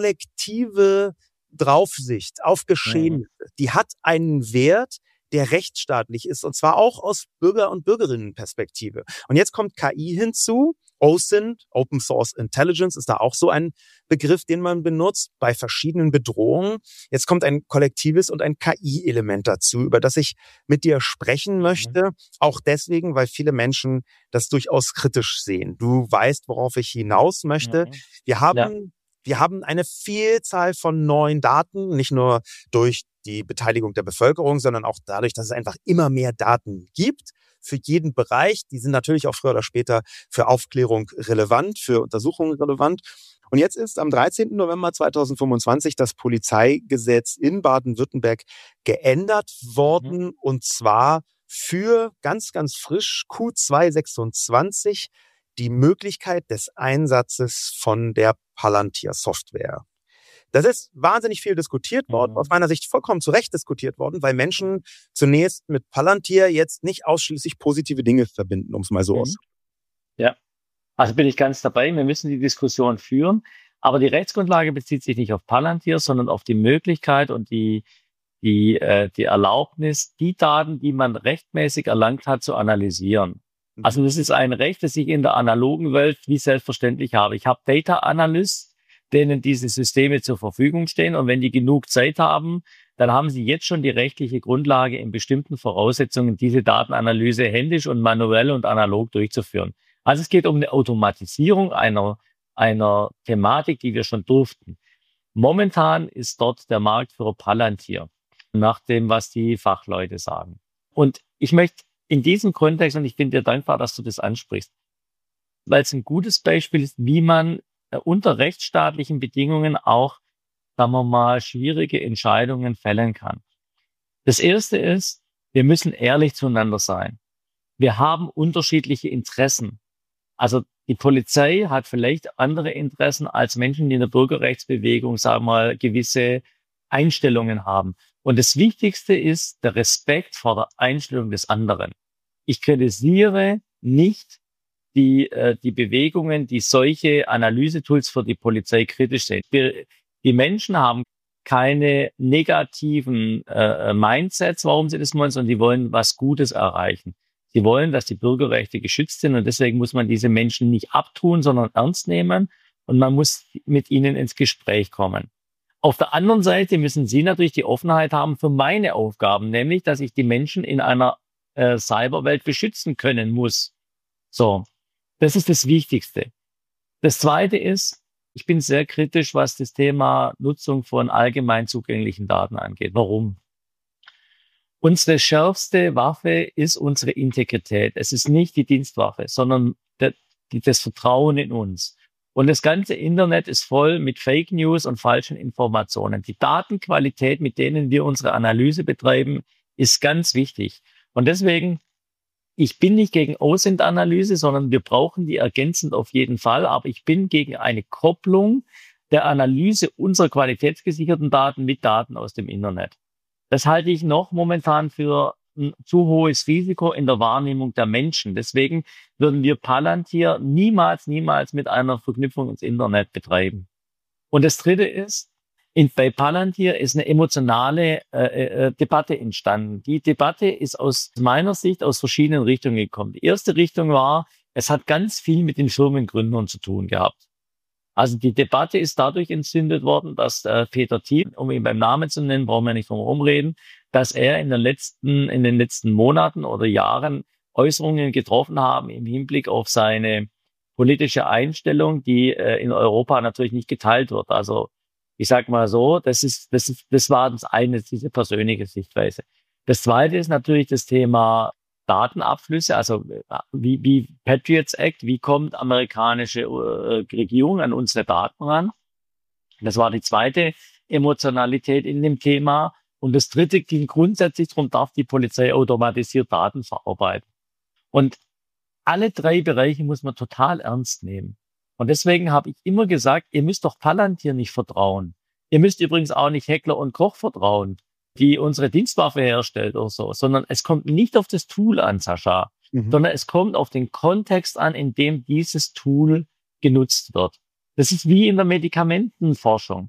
kollektive Draufsicht auf Geschehnisse, die hat einen Wert, der rechtsstaatlich ist, und zwar auch aus Bürger- und Bürgerinnenperspektive. Und jetzt kommt KI hinzu. OSINT, Open Source Intelligence, ist da auch so ein Begriff, den man benutzt bei verschiedenen Bedrohungen. Jetzt kommt ein kollektives und ein KI-Element dazu, über das ich mit dir sprechen möchte. Auch deswegen, weil viele Menschen das durchaus kritisch sehen. Du weißt, worauf ich hinaus möchte. Wir haben eine Vielzahl von neuen Daten, nicht nur durch die Beteiligung der Bevölkerung, sondern auch dadurch, dass es einfach immer mehr Daten gibt für jeden Bereich. Die sind natürlich auch früher oder später für Aufklärung relevant, für Untersuchungen relevant. Und jetzt ist am 13. November 2025 das Polizeigesetz in Baden-Württemberg geändert worden, und zwar für ganz, ganz frisch Q2 26 die Möglichkeit des Einsatzes von der Palantir-Software. Das ist wahnsinnig viel diskutiert worden, aus meiner Sicht vollkommen zu Recht diskutiert worden, weil Menschen zunächst mit Palantir jetzt nicht ausschließlich positive Dinge verbinden, um es mal so auszudrücken. Ja, also bin ich ganz dabei. Wir müssen die Diskussion führen, aber die Rechtsgrundlage bezieht sich nicht auf Palantir, sondern auf die Möglichkeit und die Erlaubnis, die Daten, die man rechtmäßig erlangt hat, zu analysieren. Also das ist ein Recht, das ich in der analogen Welt wie selbstverständlich habe. Ich habe Data Analysts, denen diese Systeme zur Verfügung stehen. Und wenn die genug Zeit haben, dann haben sie jetzt schon die rechtliche Grundlage, in bestimmten Voraussetzungen diese Datenanalyse händisch und manuell und analog durchzuführen. Also es geht um eine Automatisierung einer Thematik, die wir schon durften. Momentan ist dort der Marktführer Palantir, nach dem, was die Fachleute sagen. Und ich möchte in diesem Kontext, und ich bin dir dankbar, dass du das ansprichst, weil es ein gutes Beispiel ist, wie man unter rechtsstaatlichen Bedingungen auch, sagen wir mal, schwierige Entscheidungen fällen kann. Das erste ist, wir müssen ehrlich zueinander sein. Wir haben unterschiedliche Interessen. Also die Polizei hat vielleicht andere Interessen als Menschen, die in der Bürgerrechtsbewegung, sagen wir mal, gewisse Einstellungen haben. Und das Wichtigste ist der Respekt vor der Einstellung des anderen. Ich kritisiere nicht die Bewegungen, die solche Analysetools für die Polizei kritisch sehen. Die Menschen haben keine negativen Mindsets, warum sie das wollen, sondern die wollen was Gutes erreichen. Sie wollen, dass die Bürgerrechte geschützt sind, und deswegen muss man diese Menschen nicht abtun, sondern ernst nehmen, und man muss mit ihnen ins Gespräch kommen. Auf der anderen Seite müssen sie natürlich die Offenheit haben für meine Aufgaben, nämlich, dass ich die Menschen in einer Cyberwelt beschützen können muss. So. Das ist das Wichtigste. Das Zweite ist, ich bin sehr kritisch, was das Thema Nutzung von allgemein zugänglichen Daten angeht. Warum? Unsere schärfste Waffe ist unsere Integrität. Es ist nicht die Dienstwaffe, sondern das Vertrauen in uns. Und das ganze Internet ist voll mit Fake News und falschen Informationen. Die Datenqualität, mit denen wir unsere Analyse betreiben, ist ganz wichtig. Und deswegen, ich bin nicht gegen OSINT-Analyse, sondern wir brauchen die ergänzend auf jeden Fall. Aber ich bin gegen eine Kopplung der Analyse unserer qualitätsgesicherten Daten mit Daten aus dem Internet. Das halte ich noch momentan für ein zu hohes Risiko in der Wahrnehmung der Menschen. Deswegen würden wir Palantir niemals mit einer Verknüpfung ins Internet betreiben. Und das Dritte ist, bei Palantir ist eine emotionale Debatte entstanden. Die Debatte ist aus meiner Sicht aus verschiedenen Richtungen gekommen. Die erste Richtung war, es hat ganz viel mit den Firmengründern zu tun gehabt. Also die Debatte ist dadurch entzündet worden, dass Peter Thiel, um ihn beim Namen zu nennen, brauchen wir nicht drum herum reden, dass er in den letzten Monaten oder Jahren Äußerungen getroffen haben im Hinblick auf seine politische Einstellung, die in Europa natürlich nicht geteilt wird. Also ich sag mal so, das war das eine, diese persönliche Sichtweise. Das zweite ist natürlich das Thema Datenabflüsse, also wie Patriots Act, wie kommt amerikanische Regierung an unsere Daten ran? Das war die zweite Emotionalität in dem Thema. Und das dritte ging grundsätzlich darum, darf die Polizei automatisiert Daten verarbeiten. Und alle drei Bereiche muss man total ernst nehmen. Und deswegen habe ich immer gesagt, ihr müsst doch Palantir nicht vertrauen. Ihr müsst übrigens auch nicht Heckler und Koch vertrauen, die unsere Dienstwaffe herstellt oder so, sondern es kommt nicht auf das Tool an, Sascha, sondern es kommt auf den Kontext an, in dem dieses Tool genutzt wird. Das ist wie in der Medikamentenforschung.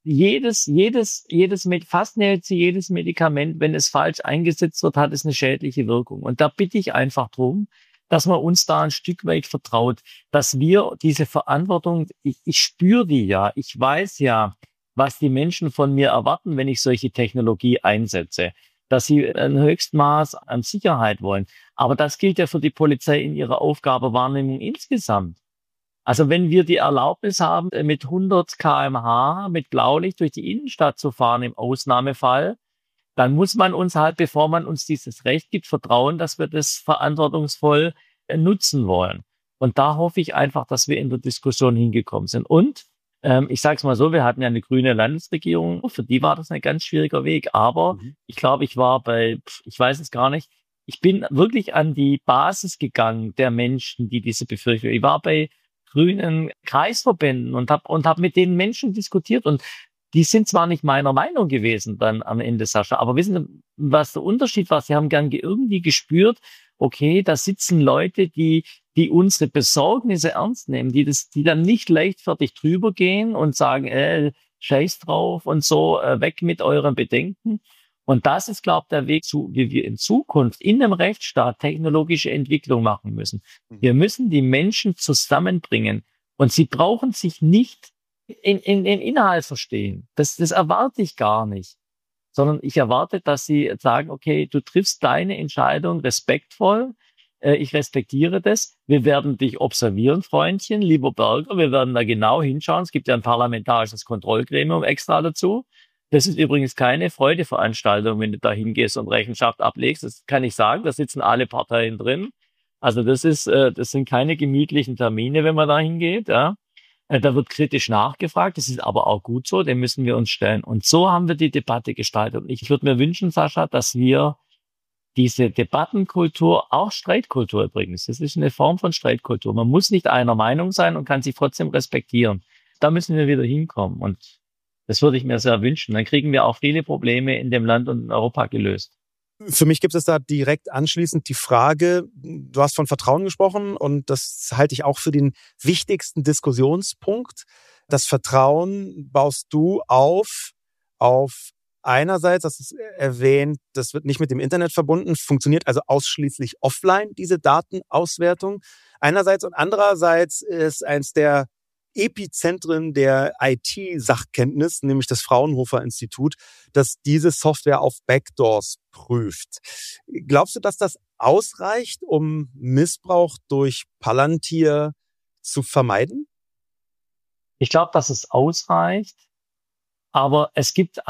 Fast jedes Medikament, wenn es falsch eingesetzt wird, hat es eine schädliche Wirkung. Und da bitte ich einfach drum, dass man uns da ein Stück weit vertraut, dass wir diese Verantwortung, ich spüre die ja, ich weiß ja, was die Menschen von mir erwarten, wenn ich solche Technologie einsetze, dass sie ein Höchstmaß an Sicherheit wollen. Aber das gilt ja für die Polizei in ihrer Aufgabenwahrnehmung insgesamt. Also wenn wir die Erlaubnis haben, mit 100 km/h mit Blaulicht durch die Innenstadt zu fahren im Ausnahmefall, dann muss man uns halt, bevor man uns dieses Recht gibt, vertrauen, dass wir das verantwortungsvoll nutzen wollen. Und da hoffe ich einfach, dass wir in der Diskussion hingekommen sind. Und ich sage es mal so, wir hatten ja eine grüne Landesregierung, für die war das ein ganz schwieriger Weg. Aber ich glaube, ich war ich weiß es gar nicht, ich bin wirklich an die Basis gegangen der Menschen, die diese Befürchtung. Ich war bei grünen Kreisverbänden und hab mit den Menschen diskutiert und die sind zwar nicht meiner Meinung gewesen dann am Ende, Sascha, aber wissen Sie, was der Unterschied war? Sie haben gern irgendwie gespürt, okay, da sitzen Leute, die unsere Besorgnisse ernst nehmen, die dann nicht leichtfertig drüber gehen und sagen, scheiß drauf und so, weg mit euren Bedenken. Und das ist, glaube ich, der Weg zu, wie wir in Zukunft in einem Rechtsstaat technologische Entwicklung machen müssen. Wir müssen die Menschen zusammenbringen und sie brauchen sich nicht in Inhalt verstehen. Das erwarte ich gar nicht. Sondern ich erwarte, dass sie sagen, okay, du triffst deine Entscheidung respektvoll. Ich respektiere das. Wir werden dich observieren, Freundchen, lieber Berger. Wir werden da genau hinschauen. Es gibt ja ein parlamentarisches Kontrollgremium extra dazu. Das ist übrigens keine Freudeveranstaltung, wenn du da hingehst und Rechenschaft ablegst. Das kann ich sagen. Da sitzen alle Parteien drin. Also das sind keine gemütlichen Termine, wenn man da hingeht, ja. Da wird kritisch nachgefragt, das ist aber auch gut so, dem müssen wir uns stellen. Und so haben wir die Debatte gestaltet. Und ich würde mir wünschen, Sascha, dass wir diese Debattenkultur, auch Streitkultur übrigens, das ist eine Form von Streitkultur. Man muss nicht einer Meinung sein und kann sich trotzdem respektieren. Da müssen wir wieder hinkommen. Und das würde ich mir sehr wünschen. Dann kriegen wir auch viele Probleme in dem Land und in Europa gelöst. Für mich gibt es da direkt anschließend die Frage, du hast von Vertrauen gesprochen und das halte ich auch für den wichtigsten Diskussionspunkt. Das Vertrauen baust du auf einerseits, das ist erwähnt, das wird nicht mit dem Internet verbunden, funktioniert also ausschließlich offline, diese Datenauswertung. Einerseits und andererseits ist eins der Epizentren der IT-Sachkenntnis, nämlich das Fraunhofer Institut, das diese Software auf Backdoors prüft. Glaubst du, dass das ausreicht, um Missbrauch durch Palantir zu vermeiden? Ich glaube, dass es ausreicht, aber es gibt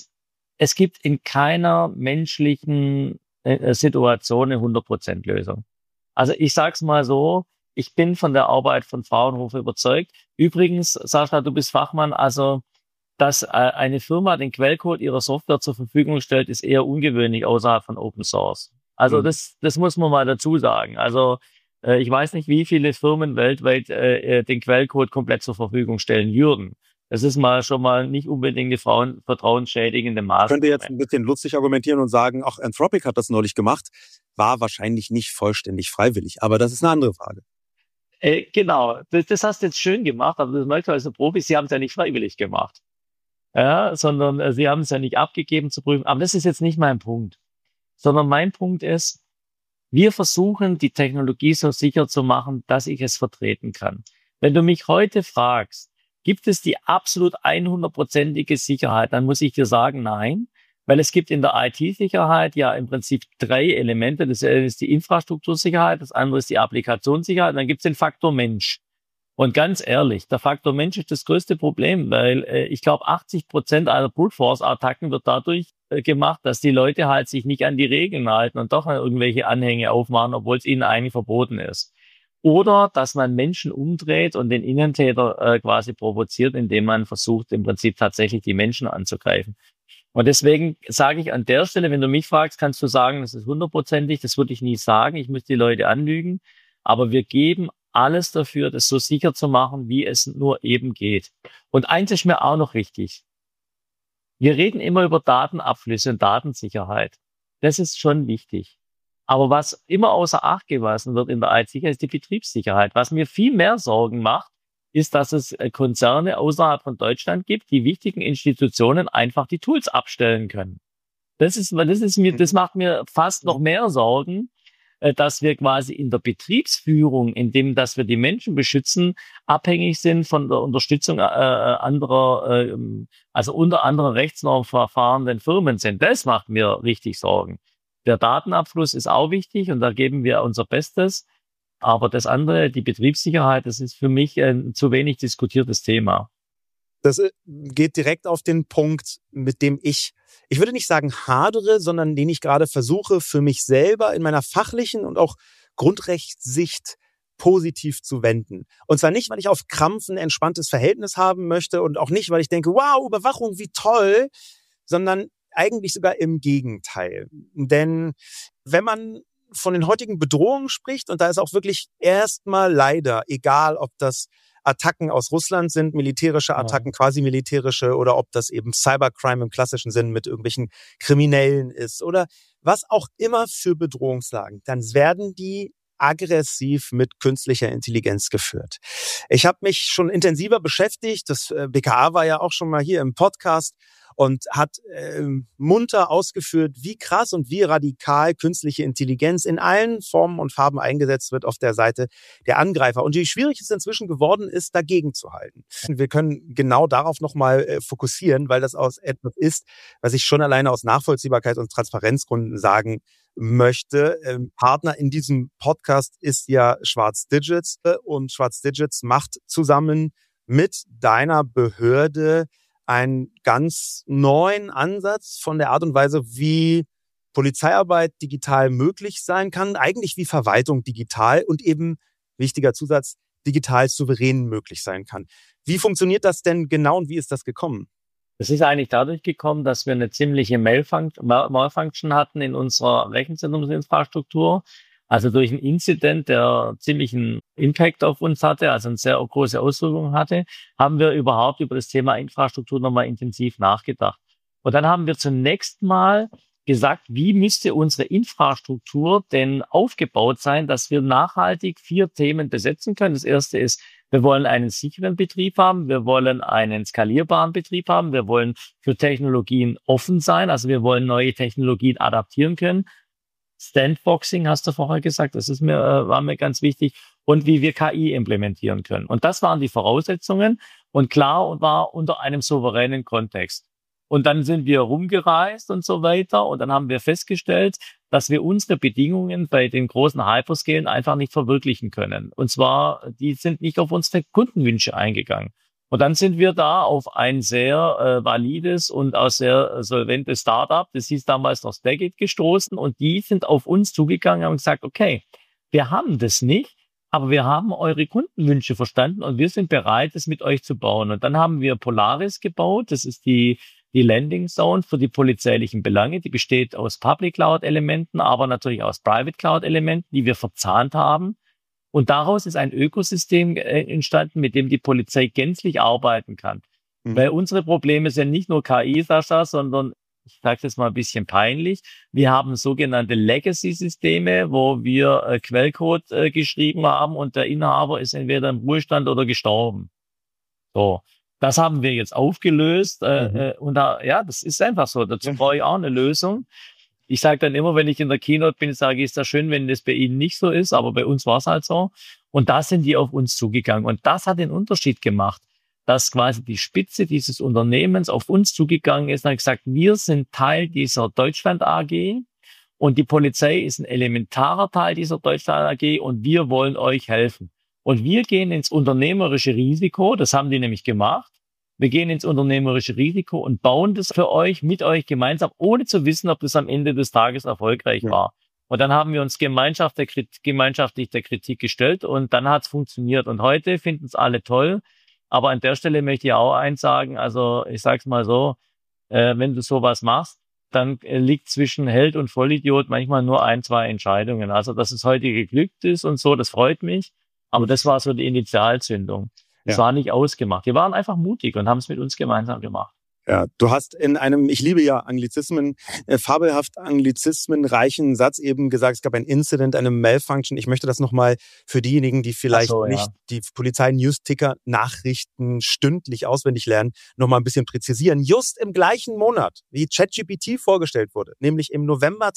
in keiner menschlichen Situation eine 100% Lösung. Also ich sag's mal so, ich bin von der Arbeit von Fraunhofer überzeugt. Übrigens, Sascha, du bist Fachmann, also dass eine Firma den Quellcode ihrer Software zur Verfügung stellt, ist eher ungewöhnlich außerhalb von Open Source. Also das muss man mal dazu sagen. Also ich weiß nicht, wie viele Firmen weltweit den Quellcode komplett zur Verfügung stellen würden. Das ist schon mal nicht unbedingt eine vertrauensschädigende Ich Maßnahme. könnte jetzt ein bisschen lustig argumentieren und sagen, auch Anthropic hat das neulich gemacht, war wahrscheinlich nicht vollständig freiwillig, aber das ist eine andere Frage. Genau, das hast du jetzt schön gemacht, aber das merkst du als Profi, sie haben es ja nicht freiwillig gemacht. Ja, sondern sie haben es ja nicht abgegeben zur Prüfung. Aber das ist jetzt nicht mein Punkt. Sondern mein Punkt ist, wir versuchen, die Technologie so sicher zu machen, dass ich es vertreten kann. Wenn du mich heute fragst, gibt es die absolut 100%ige Sicherheit, dann muss ich dir sagen, nein. Weil es gibt in der IT-Sicherheit ja im Prinzip 3 Elemente. Das eine ist die Infrastruktursicherheit, das andere ist die Applikationssicherheit, und dann gibt es den Faktor Mensch. Und ganz ehrlich, der Faktor Mensch ist das größte Problem, weil ich glaube, 80% einer Brute-Force-Attacken wird dadurch gemacht, dass die Leute halt sich nicht an die Regeln halten und doch irgendwelche Anhänge aufmachen, obwohl es ihnen eigentlich verboten ist. Oder dass man Menschen umdreht und den Innentäter quasi provoziert, indem man versucht, im Prinzip tatsächlich die Menschen anzugreifen. Und deswegen sage ich an der Stelle, wenn du mich fragst, kannst du sagen, das ist 100%ig, das würde ich nie sagen, ich muss die Leute anlügen, aber wir geben alles dafür, das so sicher zu machen, wie es nur eben geht. Und eins ist mir auch noch wichtig. Wir reden immer über Datenabflüsse und Datensicherheit. Das ist schon wichtig. Aber was immer außer Acht gelassen wird in der IT-Sicherheit, ist die Betriebssicherheit. Was mir viel mehr Sorgen macht, ist, dass es Konzerne außerhalb von Deutschland gibt, die wichtigen Institutionen einfach die Tools abstellen können. Das macht mir fast noch mehr Sorgen, dass wir quasi in der Betriebsführung, dass wir die Menschen beschützen, abhängig sind von der Unterstützung anderer, also unter anderem rechtsnormverfahrenden Firmen sind. Das macht mir richtig Sorgen. Der Datenabfluss ist auch wichtig und da geben wir unser Bestes. Aber das andere, die Betriebssicherheit, das ist für mich ein zu wenig diskutiertes Thema. Das geht direkt auf den Punkt, mit dem ich würde nicht sagen hadere, sondern den ich gerade versuche, für mich selber in meiner fachlichen und auch Grundrechtssicht positiv zu wenden. Und zwar nicht, weil ich auf Krampf ein entspanntes Verhältnis haben möchte und auch nicht, weil ich denke, wow, Überwachung, wie toll, sondern eigentlich sogar im Gegenteil. Denn wenn man von den heutigen Bedrohungen spricht, und da ist auch wirklich erstmal leider, egal ob das Attacken aus Russland sind, militärische Attacken, quasi militärische, oder ob das eben Cybercrime im klassischen Sinn mit irgendwelchen Kriminellen ist oder was auch immer für Bedrohungslagen, dann werden die aggressiv mit künstlicher Intelligenz geführt. Ich habe mich schon intensiver beschäftigt, das BKA war ja auch schon mal hier im Podcast und hat munter ausgeführt, wie krass und wie radikal künstliche Intelligenz in allen Formen und Farben eingesetzt wird auf der Seite der Angreifer. Und wie schwierig es inzwischen geworden ist, dagegen zu halten. Wir können genau darauf nochmal fokussieren, weil das aus etwas ist, was ich schon alleine aus Nachvollziehbarkeit und Transparenzgründen sagen möchte. Partner in diesem Podcast ist ja Schwarz Digits und Schwarz Digits macht zusammen mit deiner Behörde einen ganz neuen Ansatz von der Art und Weise, wie Polizeiarbeit digital möglich sein kann, eigentlich wie Verwaltung digital und eben, wichtiger Zusatz, digital souverän möglich sein kann. Wie funktioniert das denn genau und wie ist das gekommen? Es ist eigentlich dadurch gekommen, dass wir eine ziemliche Malfunction hatten in unserer Rechenzentrumsinfrastruktur. Also durch einen Incident, der ziemlichen Impact auf uns hatte, also eine sehr große Auswirkung hatte, haben wir überhaupt über das Thema Infrastruktur nochmal intensiv nachgedacht. Und dann haben wir zunächst mal gesagt, wie müsste unsere Infrastruktur denn aufgebaut sein, dass wir nachhaltig 4 Themen besetzen können. Das erste ist, wir wollen einen sicheren Betrieb haben, wir wollen einen skalierbaren Betrieb haben, wir wollen für Technologien offen sein, also wir wollen neue Technologien adaptieren können. Sandboxing hast du vorher gesagt, war mir ganz wichtig, und wie wir KI implementieren können. Und das waren die Voraussetzungen und klar war unter einem souveränen Kontext. Und dann sind wir rumgereist und so weiter und dann haben wir festgestellt, dass wir unsere Bedingungen bei den großen Hyperscalen einfach nicht verwirklichen können. Und zwar, die sind nicht auf unsere Kundenwünsche eingegangen. Und dann sind wir da auf ein sehr valides und auch sehr solventes Startup, das hieß damals noch Stackit, gestoßen und die sind auf uns zugegangen und haben gesagt, okay, wir haben das nicht, aber wir haben eure Kundenwünsche verstanden und wir sind bereit, das mit euch zu bauen. Und dann haben wir Polaris gebaut, das ist die Landing Zone für die polizeilichen Belange, die besteht aus Public Cloud Elementen, aber natürlich aus Private Cloud Elementen, die wir verzahnt haben. Und daraus ist ein Ökosystem entstanden, mit dem die Polizei gänzlich arbeiten kann. Weil unsere Probleme sind nicht nur KI, Sascha, sondern ich sage das mal ein bisschen peinlich. Wir haben sogenannte Legacy-Systeme, wo wir Quellcode geschrieben haben und der Inhaber ist entweder im Ruhestand oder gestorben. So, das haben wir jetzt aufgelöst und das ist einfach so. Dazu brauche ich auch eine Lösung. Ich sage dann immer, wenn ich in der Keynote bin, sage ich, ist das schön, wenn das bei Ihnen nicht so ist, aber bei uns war es halt so. Und da sind die auf uns zugegangen. Und das hat den Unterschied gemacht, dass quasi die Spitze dieses Unternehmens auf uns zugegangen ist und hat gesagt, wir sind Teil dieser Deutschland AG und die Polizei ist ein elementarer Teil dieser Deutschland AG und wir wollen euch helfen. Und wir gehen ins unternehmerische Risiko, das haben die nämlich gemacht. Wir gehen ins unternehmerische Risiko und bauen das für euch, mit euch gemeinsam, ohne zu wissen, ob das am Ende des Tages erfolgreich war. Und dann haben wir uns gemeinschaftlich der Kritik gestellt und dann hat es funktioniert. Und heute finden es alle toll. Aber an der Stelle möchte ich auch eins sagen, also ich sag's mal so, wenn du sowas machst, dann liegt zwischen Held und Vollidiot manchmal nur 1, 2 Entscheidungen. Also dass es heute geglückt ist und so, das freut mich. Aber das war so die Initialzündung. Es war nicht ausgemacht. Wir waren einfach mutig und haben es mit uns gemeinsam gemacht. Ja, du hast in einem, ich liebe ja Anglizismen, fabelhaft anglizismenreichen Satz eben gesagt, es gab ein Incident, eine Malfunction. Ich möchte das nochmal für diejenigen, die vielleicht nicht die Polizei-News-Ticker-Nachrichten stündlich auswendig lernen, nochmal ein bisschen präzisieren. Just im gleichen Monat, wie ChatGPT vorgestellt wurde, nämlich im November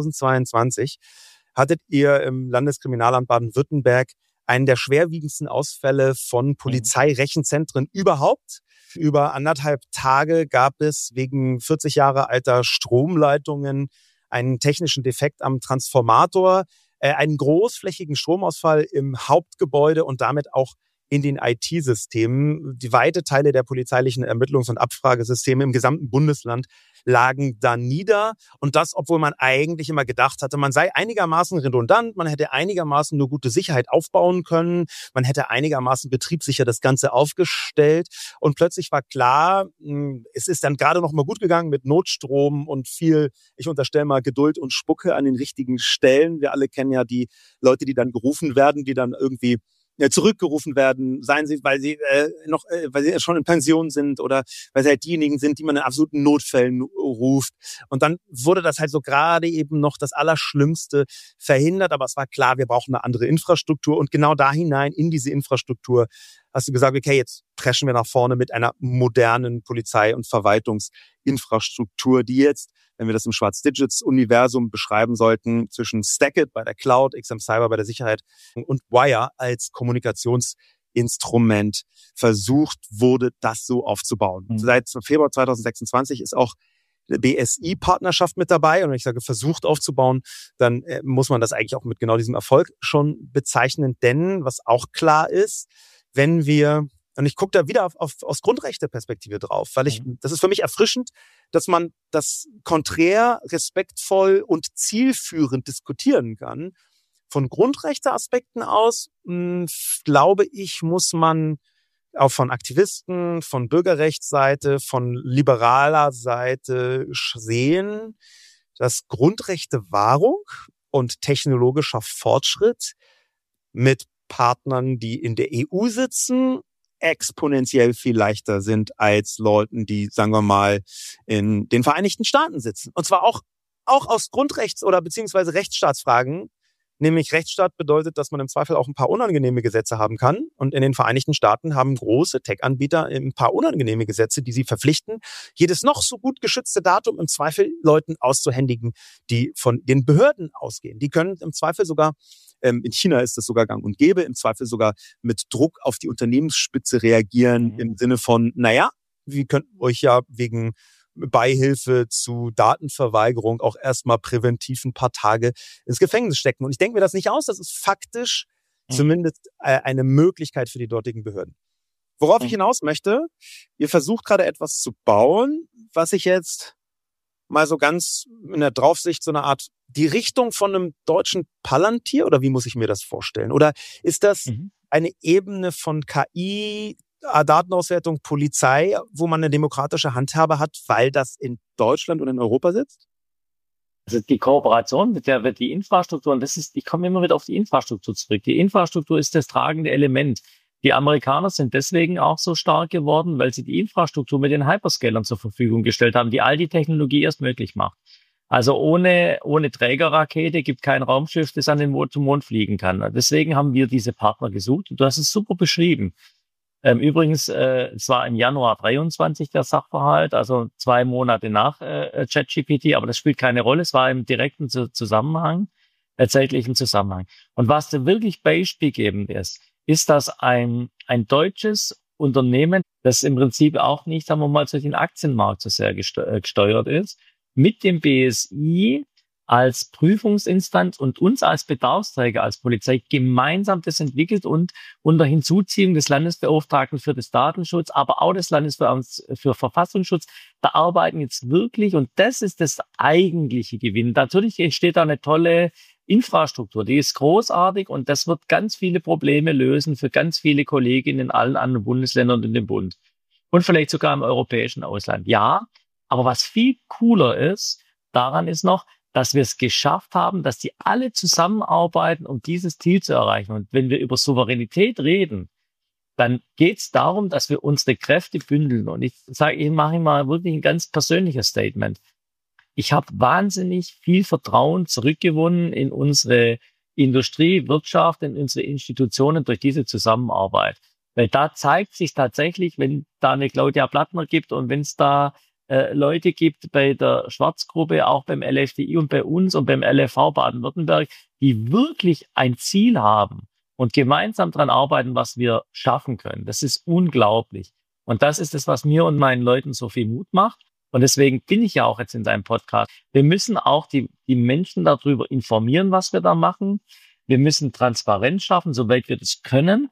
2022, hattet ihr im Landeskriminalamt Baden-Württemberg einen der schwerwiegendsten Ausfälle von Polizeirechenzentren überhaupt. Über 1,5 Tage gab es wegen 40 Jahre alter Stromleitungen einen technischen Defekt am Transformator, einen großflächigen Stromausfall im Hauptgebäude und damit auch in den IT-Systemen. Die weite Teile der polizeilichen Ermittlungs- und Abfragesysteme im gesamten Bundesland lagen da nieder. Und das, obwohl man eigentlich immer gedacht hatte, man sei einigermaßen redundant, man hätte einigermaßen nur gute Sicherheit aufbauen können, man hätte einigermaßen betriebssicher das Ganze aufgestellt. Und plötzlich war klar, es ist dann gerade noch mal gut gegangen mit Notstrom und viel, ich unterstelle mal, Geduld und Spucke an den richtigen Stellen. Wir alle kennen ja die Leute, die dann gerufen werden, die dann irgendwie zurückgerufen werden, seien sie, weil sie weil sie schon in Pension sind oder weil sie halt diejenigen sind, die man in absoluten Notfällen ruft. Und dann wurde das halt so gerade eben noch das Allerschlimmste verhindert. Aber es war klar, wir brauchen eine andere Infrastruktur. Und genau da hinein, in diese Infrastruktur, hast du gesagt, okay, jetzt preschen wir nach vorne mit einer modernen Polizei- und Verwaltungsinfrastruktur, die jetzt, wenn wir das im Schwarz-Digits-Universum beschreiben sollten, zwischen Stackit bei der Cloud, XM Cyber bei der Sicherheit und Wire als Kommunikationsinstrument versucht wurde, das so aufzubauen. Seit Februar 2026 ist auch eine BSI-Partnerschaft mit dabei. Und wenn ich sage, versucht aufzubauen, dann muss man das eigentlich auch mit genau diesem Erfolg schon bezeichnen. Denn was auch klar ist, wenn wir, und ich gucke da wieder aus Grundrechteperspektive drauf, weil das ist für mich erfrischend, dass man das konträr, respektvoll und zielführend diskutieren kann. Von Grundrechteaspekten aus, glaube ich, muss man auch von Aktivisten, von Bürgerrechtsseite, von liberaler Seite sehen, dass Grundrechtewahrung und technologischer Fortschritt mit Partnern, die in der EU sitzen, exponentiell viel leichter sind als Leuten, die, sagen wir mal, in den Vereinigten Staaten sitzen. Und zwar auch aus Grundrechts- oder beziehungsweise Rechtsstaatsfragen. Nämlich Rechtsstaat bedeutet, dass man im Zweifel auch ein paar unangenehme Gesetze haben kann. Und in den Vereinigten Staaten haben große Tech-Anbieter ein paar unangenehme Gesetze, die sie verpflichten, jedes noch so gut geschützte Datum im Zweifel Leuten auszuhändigen, die von den Behörden ausgehen. Die können im Zweifel sogar, in China ist das sogar gang und gäbe, im Zweifel sogar mit Druck auf die Unternehmensspitze reagieren, im Sinne von, naja, wir könnten euch ja wegen Beihilfe zu Datenverweigerung auch erstmal präventiv ein paar Tage ins Gefängnis stecken. Und ich denke mir das nicht aus, das ist faktisch zumindest eine Möglichkeit für die dortigen Behörden. Worauf ich hinaus möchte, ihr versucht gerade etwas zu bauen, was ich jetzt mal so ganz in der Draufsicht so eine Art die Richtung von einem deutschen Palantir, oder wie muss ich mir das vorstellen? Oder ist das eine Ebene von KI, Datenauswertung, Polizei, wo man eine demokratische Handhabe hat, weil das in Deutschland und in Europa sitzt? Also die Kooperation mit der wird die Infrastruktur, und ich komme immer wieder auf die Infrastruktur zurück. Die Infrastruktur ist das tragende Element. Die Amerikaner sind deswegen auch so stark geworden, weil sie die Infrastruktur mit den Hyperscalern zur Verfügung gestellt haben, die all die Technologie erst möglich macht. Also ohne Trägerrakete gibt kein Raumschiff, das zum Mond fliegen kann. Deswegen haben wir diese Partner gesucht. Und du hast es super beschrieben. Übrigens, es war im Januar 23 der Sachverhalt, also 2 Monate nach ChatGPT, aber das spielt keine Rolle. Es war im direkten Zusammenhang, zeitlichen Zusammenhang. Und was da wirklich beispielgebend ist, dass ein deutsches Unternehmen, das im Prinzip auch nicht, sagen wir mal, durch den Aktienmarkt so sehr gesteuert ist, mit dem BSI als Prüfungsinstanz und uns als Bedarfsträger, als Polizei gemeinsam das entwickelt und unter Hinzuziehung des Landesbeauftragten für das Datenschutz, aber auch des Landesbeamts für Verfassungsschutz, da arbeiten jetzt wirklich, und das ist das eigentliche Gewinn. Natürlich entsteht da eine tolle Infrastruktur, die ist großartig und das wird ganz viele Probleme lösen für ganz viele Kollegen in allen anderen Bundesländern und in dem Bund. Und vielleicht sogar im europäischen Ausland. Ja, aber was viel cooler ist, daran ist noch, dass wir es geschafft haben, dass die alle zusammenarbeiten, um dieses Ziel zu erreichen. Und wenn wir über Souveränität reden, dann geht es darum, dass wir unsere Kräfte bündeln. Und ich mache mal wirklich ein ganz persönliches Statement. Ich habe wahnsinnig viel Vertrauen zurückgewonnen in unsere Industrie, Wirtschaft, in unsere Institutionen durch diese Zusammenarbeit. Weil da zeigt sich tatsächlich, wenn da eine Claudia Plattner gibt und wenn es da Leute gibt bei der Schwarzgruppe, auch beim LFDI und bei uns und beim LFV Baden-Württemberg, die wirklich ein Ziel haben und gemeinsam daran arbeiten, was wir schaffen können. Das ist unglaublich. Und das ist es, was mir und meinen Leuten so viel Mut macht. Und deswegen bin ich ja auch jetzt in deinem Podcast. Wir müssen auch die Menschen darüber informieren, was wir da machen. Wir müssen Transparenz schaffen, soweit wir das können.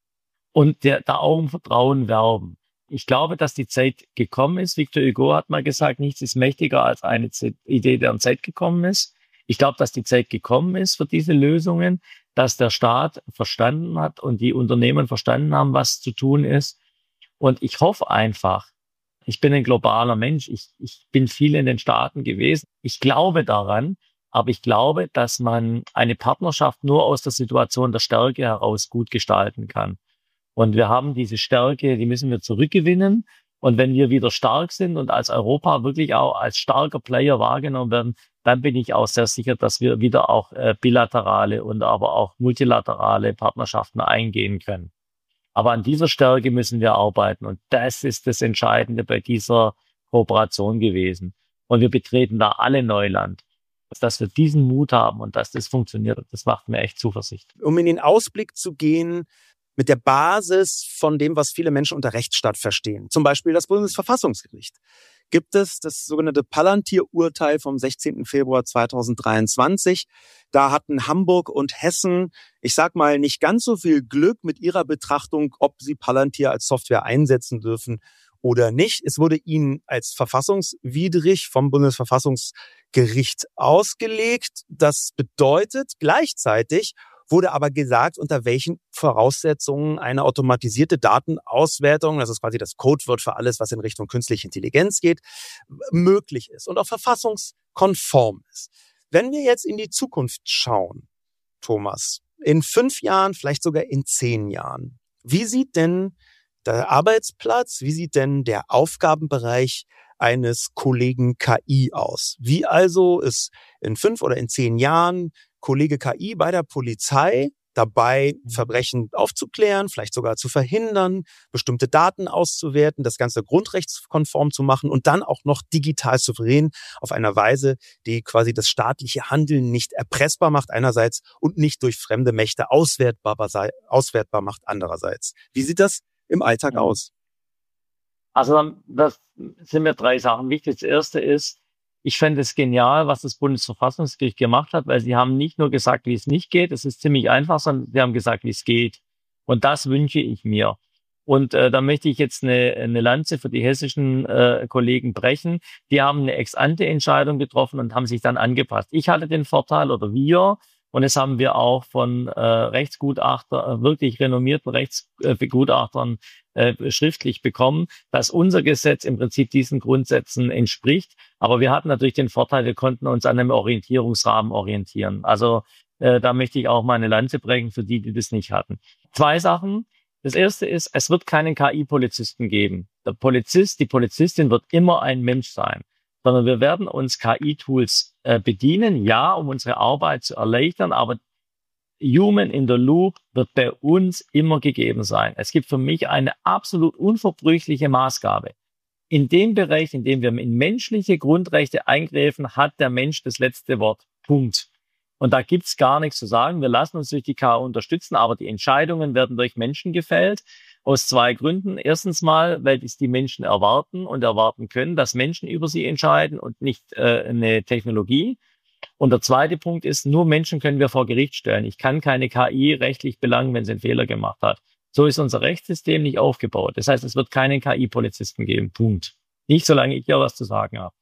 Und da auch um Vertrauen werben. Ich glaube, dass die Zeit gekommen ist. Victor Hugo hat mal gesagt, nichts ist mächtiger als eine Idee, deren Zeit gekommen ist. Ich glaube, dass die Zeit gekommen ist für diese Lösungen, dass der Staat verstanden hat und die Unternehmen verstanden haben, was zu tun ist. Und ich hoffe einfach, ich bin ein globaler Mensch, ich bin viel in den Staaten gewesen. Ich glaube daran, aber ich glaube, dass man eine Partnerschaft nur aus der Situation der Stärke heraus gut gestalten kann. Und wir haben diese Stärke, die müssen wir zurückgewinnen. Und wenn wir wieder stark sind und als Europa wirklich auch als starker Player wahrgenommen werden, dann bin ich auch sehr sicher, dass wir wieder auch bilaterale und aber auch multilaterale Partnerschaften eingehen können. Aber an dieser Stärke müssen wir arbeiten. Und das ist das Entscheidende bei dieser Kooperation gewesen. Und wir betreten da alle Neuland. Dass wir diesen Mut haben und dass das funktioniert, das macht mir echt Zuversicht. Um in den Ausblick zu gehen, mit der Basis von dem, was viele Menschen unter Rechtsstaat verstehen. Zum Beispiel das Bundesverfassungsgericht. Gibt es das sogenannte Palantir-Urteil vom 16. Februar 2023. Da hatten Hamburg und Hessen, ich sag mal, nicht ganz so viel Glück mit ihrer Betrachtung, ob sie Palantir als Software einsetzen dürfen oder nicht. Es wurde ihnen als verfassungswidrig vom Bundesverfassungsgericht ausgelegt. Das bedeutet gleichzeitig, wurde aber gesagt, unter welchen Voraussetzungen eine automatisierte Datenauswertung, das ist quasi das Codewort für alles, was in Richtung künstliche Intelligenz geht, möglich ist und auch verfassungskonform ist. Wenn wir jetzt in die Zukunft schauen, Thomas, in 5 Jahren, vielleicht sogar in 10 Jahren, wie sieht denn der Arbeitsplatz, wie sieht denn der Aufgabenbereich eines Kollegen KI aus? Wie also ist in 5 oder in 10 Jahren Kollege KI bei der Polizei dabei, Verbrechen aufzuklären, vielleicht sogar zu verhindern, bestimmte Daten auszuwerten, das Ganze grundrechtskonform zu machen und dann auch noch digital souverän auf einer Weise, die quasi das staatliche Handeln nicht erpressbar macht einerseits und nicht durch fremde Mächte auswertbar macht andererseits. Wie sieht das im Alltag aus? Also das sind mir 3 Sachen wichtig. Das erste ist, ich fände es genial, was das Bundesverfassungsgericht gemacht hat, weil sie haben nicht nur gesagt, wie es nicht geht, es ist ziemlich einfach, sondern sie haben gesagt, wie es geht. Und das wünsche ich mir. Und da möchte ich jetzt eine Lanze für die hessischen Kollegen brechen. Die haben eine Ex-ante-Entscheidung getroffen und haben sich dann angepasst. Ich hatte den Vorteil, oder wir, und das haben wir auch von Rechtsgutachtern, wirklich renommierten Rechtsgutachtern schriftlich bekommen, dass unser Gesetz im Prinzip diesen Grundsätzen entspricht. Aber wir hatten natürlich den Vorteil, wir konnten uns an einem Orientierungsrahmen orientieren. Also da möchte ich auch mal eine Lanze brechen für die das nicht hatten. 2 Sachen. Das erste ist, es wird keinen KI-Polizisten geben. Der Polizist, die Polizistin wird immer ein Mensch sein, sondern wir werden uns KI-Tools bedienen, ja, um unsere Arbeit zu erleichtern, aber Human in the Loop wird bei uns immer gegeben sein. Es gibt für mich eine absolut unverbrüchliche Maßgabe. In dem Bereich, in dem wir in menschliche Grundrechte eingreifen, hat der Mensch das letzte Wort. Punkt. Und da gibt's gar nichts zu sagen. Wir lassen uns durch die KI unterstützen, aber die Entscheidungen werden durch Menschen gefällt. Aus 2 Gründen. Erstens mal, weil es die Menschen erwarten und erwarten können, dass Menschen über sie entscheiden und nicht eine Technologie. Und der zweite Punkt ist, nur Menschen können wir vor Gericht stellen. Ich kann keine KI rechtlich belangen, wenn sie einen Fehler gemacht hat. So ist unser Rechtssystem nicht aufgebaut. Das heißt, es wird keinen KI-Polizisten geben. Punkt. Nicht, solange ich hier was zu sagen habe.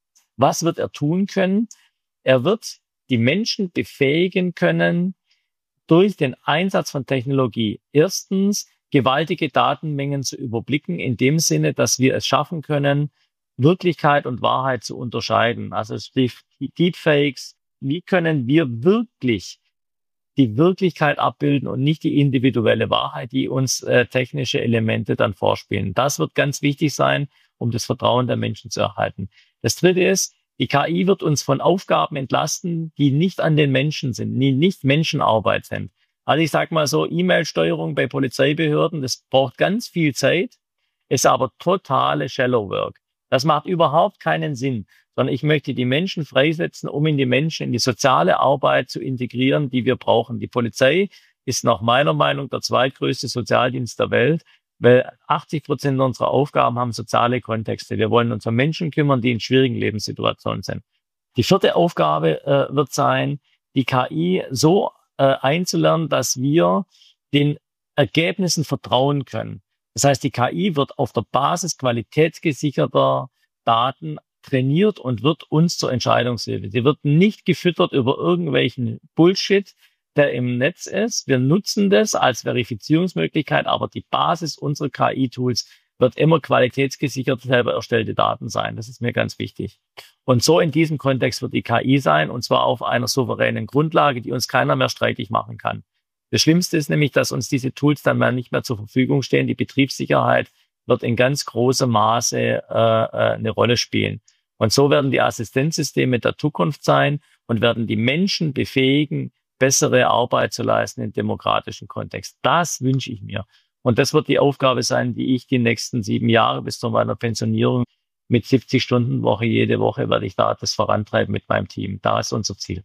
Was wird er tun können? Er wird die Menschen befähigen können, durch den Einsatz von Technologie erstens gewaltige Datenmengen zu überblicken, in dem Sinne, dass wir es schaffen können, Wirklichkeit und Wahrheit zu unterscheiden. Also Deepfakes, wie können wir wirklich die Wirklichkeit abbilden und nicht die individuelle Wahrheit, die uns technische Elemente dann vorspielen. Das wird ganz wichtig sein, um das Vertrauen der Menschen zu erhalten. Das dritte ist, die KI wird uns von Aufgaben entlasten, die nicht an den Menschen sind, die nicht Menschenarbeit sind. Also ich sage mal so, E-Mail-Steuerung bei Polizeibehörden, das braucht ganz viel Zeit, ist aber totale Shallow Work. Das macht überhaupt keinen Sinn, sondern ich möchte die Menschen freisetzen, um in die soziale Arbeit zu integrieren, die wir brauchen. Die Polizei ist nach meiner Meinung der zweitgrößte Sozialdienst der Welt, weil 80% unserer Aufgaben haben soziale Kontexte. Wir wollen uns um Menschen kümmern, die in schwierigen Lebenssituationen sind. Die 4. Aufgabe wird sein, die KI so einzulernen, dass wir den Ergebnissen vertrauen können. Das heißt, die KI wird auf der Basis qualitätsgesicherter Daten trainiert und wird uns zur Entscheidungshilfe. Sie wird nicht gefüttert über irgendwelchen Bullshit, der im Netz ist. Wir nutzen das als Verifizierungsmöglichkeit, aber die Basis unserer KI-Tools wird immer qualitätsgesichert selber erstellte Daten sein. Das ist mir ganz wichtig. Und so in diesem Kontext wird die KI sein, und zwar auf einer souveränen Grundlage, die uns keiner mehr streitig machen kann. Das Schlimmste ist nämlich, dass uns diese Tools dann mal nicht mehr zur Verfügung stehen. Die Betriebssicherheit wird in ganz großem Maße eine Rolle spielen. Und so werden die Assistenzsysteme der Zukunft sein und werden die Menschen befähigen, bessere Arbeit zu leisten im demokratischen Kontext. Das wünsche ich mir. Und das wird die Aufgabe sein, die ich die nächsten 7 Jahre bis zu meiner Pensionierung mit 70-Stunden-Woche jede Woche werde ich da das vorantreiben mit meinem Team. Da ist unser Ziel.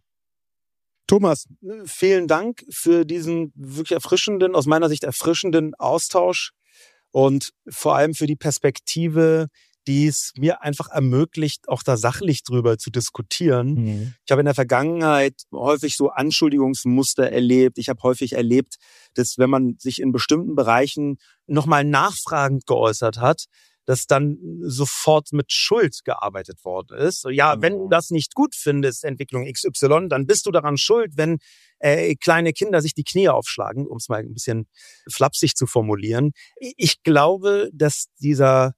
Thomas, vielen Dank für diesen wirklich erfrischenden, aus meiner Sicht erfrischenden Austausch und vor allem für die Perspektive, die es mir einfach ermöglicht, auch da sachlich drüber zu diskutieren. Mhm. Ich habe in der Vergangenheit häufig so Anschuldigungsmuster erlebt. Ich habe häufig erlebt, dass wenn man sich in bestimmten Bereichen nochmal nachfragend geäußert hat, dass dann sofort mit Schuld gearbeitet worden ist. So, ja, wenn du das nicht gut findest, Entwicklung XY, dann bist du daran schuld, wenn kleine Kinder sich die Knie aufschlagen, um es mal ein bisschen flapsig zu formulieren. Ich glaube, dass dieser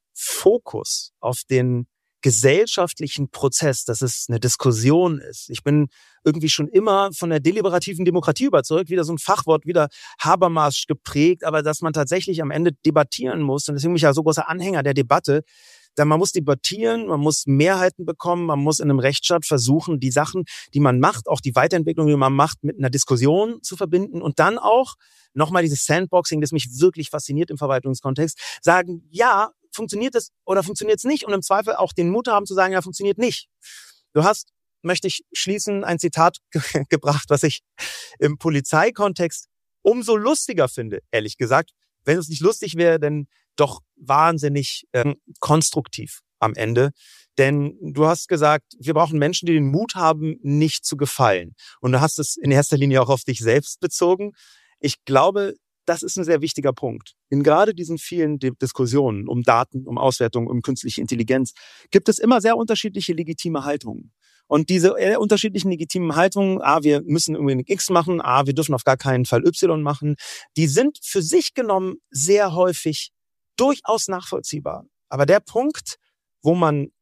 Fokus auf den gesellschaftlichen Prozess, dass es eine Diskussion ist. Ich bin irgendwie schon immer von der deliberativen Demokratie überzeugt, wieder so ein Fachwort, wieder Habermas geprägt, aber dass man tatsächlich am Ende debattieren muss. Und deswegen bin ich ja so großer Anhänger der Debatte. Denn man muss debattieren, man muss Mehrheiten bekommen, man muss in einem Rechtsstaat versuchen, die Sachen, die man macht, auch die Weiterentwicklung, die man macht, mit einer Diskussion zu verbinden und dann auch nochmal dieses Sandboxing, das mich wirklich fasziniert im Verwaltungskontext, sagen, ja, funktioniert es oder funktioniert es nicht? Und im Zweifel auch den Mut haben zu sagen, ja, funktioniert nicht. Du hast, möchte ich schließen, ein Zitat gebracht, was ich im Polizeikontext umso lustiger finde, ehrlich gesagt. Wenn es nicht lustig wäre, dann doch wahnsinnig konstruktiv am Ende. Denn du hast gesagt, wir brauchen Menschen, die den Mut haben, nicht zu gefallen. Und du hast es in erster Linie auch auf dich selbst bezogen. Ich glaube, das ist ein sehr wichtiger Punkt. In gerade diesen vielen Diskussionen um Daten, um Auswertung, um künstliche Intelligenz gibt es immer sehr unterschiedliche legitime Haltungen. Und diese unterschiedlichen legitimen Haltungen, wir müssen irgendwie ein X machen, wir dürfen auf gar keinen Fall Y machen, die sind für sich genommen sehr häufig durchaus nachvollziehbar. Aber der Punkt, wo man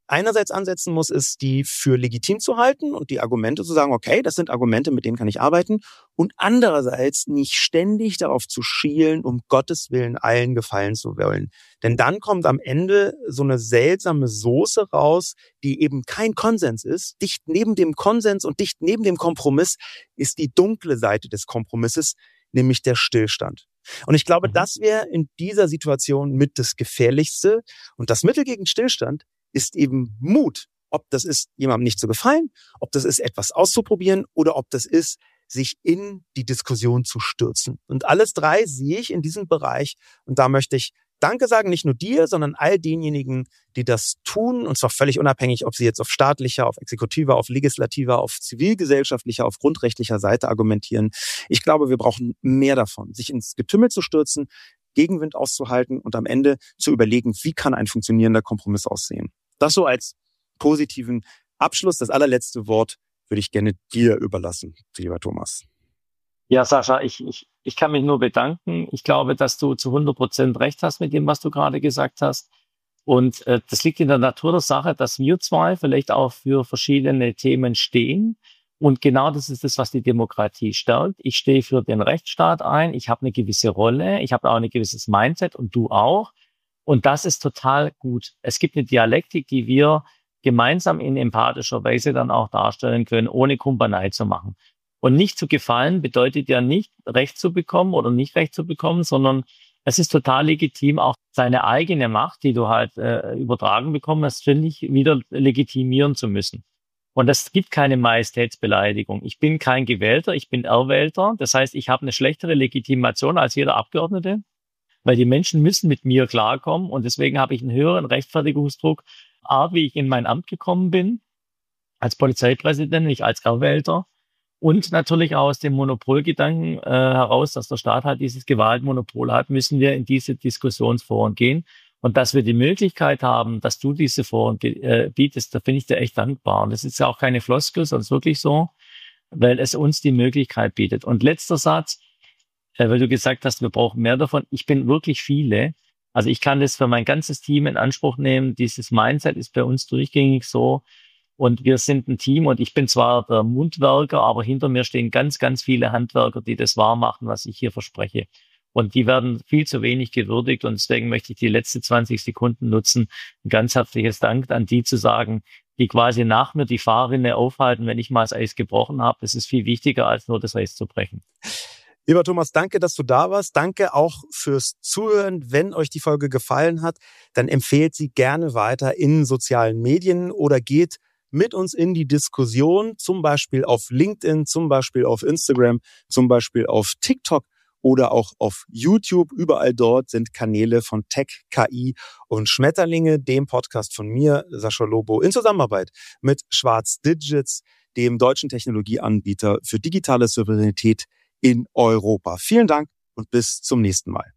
einerseits ansetzen muss, ist, die für legitim zu halten und die Argumente zu sagen, okay, das sind Argumente, mit denen kann ich arbeiten. Und andererseits nicht ständig darauf zu schielen, um Gottes Willen allen gefallen zu wollen. Denn dann kommt am Ende so eine seltsame Soße raus, die eben kein Konsens ist. Dicht neben dem Konsens und dicht neben dem Kompromiss ist die dunkle Seite des Kompromisses, nämlich der Stillstand. Und ich glaube, das wäre in dieser Situation mit das Gefährlichste. Und das Mittel gegen Stillstand ist eben Mut. Ob das ist, jemandem nicht zu gefallen, ob das ist, etwas auszuprobieren oder ob das ist, sich in die Diskussion zu stürzen. Und alles drei sehe ich in diesem Bereich. Und da möchte ich Danke sagen, nicht nur dir, sondern all denjenigen, die das tun, und zwar völlig unabhängig, ob sie jetzt auf staatlicher, auf exekutiver, auf legislativer, auf zivilgesellschaftlicher, auf grundrechtlicher Seite argumentieren. Ich glaube, wir brauchen mehr davon, sich ins Getümmel zu stürzen, Gegenwind auszuhalten und am Ende zu überlegen, wie kann ein funktionierender Kompromiss aussehen. Das so als positiven Abschluss. Das allerletzte Wort würde ich gerne dir überlassen, lieber Thomas. Ja, Sascha, ich kann mich nur bedanken. Ich glaube, dass du zu 100% recht hast mit dem, was du gerade gesagt hast. Und das liegt in der Natur der Sache, dass wir zwei vielleicht auch für verschiedene Themen stehen. Und genau das ist das, was die Demokratie stärkt. Ich stehe für den Rechtsstaat ein. Ich habe eine gewisse Rolle. Ich habe auch ein gewisses Mindset und du auch. Und das ist total gut. Es gibt eine Dialektik, die wir gemeinsam in empathischer Weise dann auch darstellen können, ohne Kumpanei zu machen. Und nicht zu gefallen bedeutet ja nicht, Recht zu bekommen oder nicht Recht zu bekommen, sondern es ist total legitim, auch seine eigene Macht, die du halt übertragen bekommen hast, ständig wieder legitimieren zu müssen. Und es gibt keine Majestätsbeleidigung. Ich bin kein Gewählter, ich bin Erwählter. Das heißt, ich habe eine schlechtere Legitimation als jeder Abgeordnete, weil die Menschen müssen mit mir klarkommen. Und deswegen habe ich einen höheren Rechtfertigungsdruck, wie ich in mein Amt gekommen bin, als Polizeipräsident, nicht als Erwählter. Und natürlich auch aus dem Monopolgedanken heraus, dass der Staat halt dieses Gewaltmonopol hat, müssen wir in diese Diskussionsforen gehen. Und dass wir die Möglichkeit haben, dass du diese Foren bietest, da bin ich dir echt dankbar. Und das ist ja auch keine Floskel, sondern es ist wirklich so, weil es uns die Möglichkeit bietet. Und letzter Satz, weil du gesagt hast, wir brauchen mehr davon. Ich bin wirklich viele. Also ich kann das für mein ganzes Team in Anspruch nehmen. Dieses Mindset ist bei uns durchgängig so. Und wir sind ein Team und ich bin zwar der Mundwerker, aber hinter mir stehen ganz, ganz viele Handwerker, die das wahr machen, was ich hier verspreche. Und die werden viel zu wenig gewürdigt und deswegen möchte ich die letzten 20 Sekunden nutzen, ein ganz herzliches Dank an die zu sagen, die quasi nach mir die Fahrrinne aufhalten, wenn ich mal das Eis gebrochen habe. Das ist viel wichtiger, als nur das Eis zu brechen. Lieber Thomas, danke, dass du da warst. Danke auch fürs Zuhören. Wenn euch die Folge gefallen hat, dann empfehlt sie gerne weiter in sozialen Medien oder geht mit uns in die Diskussion, zum Beispiel auf LinkedIn, zum Beispiel auf Instagram, zum Beispiel auf TikTok oder auch auf YouTube. Überall dort sind Kanäle von Tech, KI und Schmetterlinge, dem Podcast von mir, Sascha Lobo, in Zusammenarbeit mit Schwarz Digits, dem deutschen Technologieanbieter für digitale Souveränität in Europa. Vielen Dank und bis zum nächsten Mal.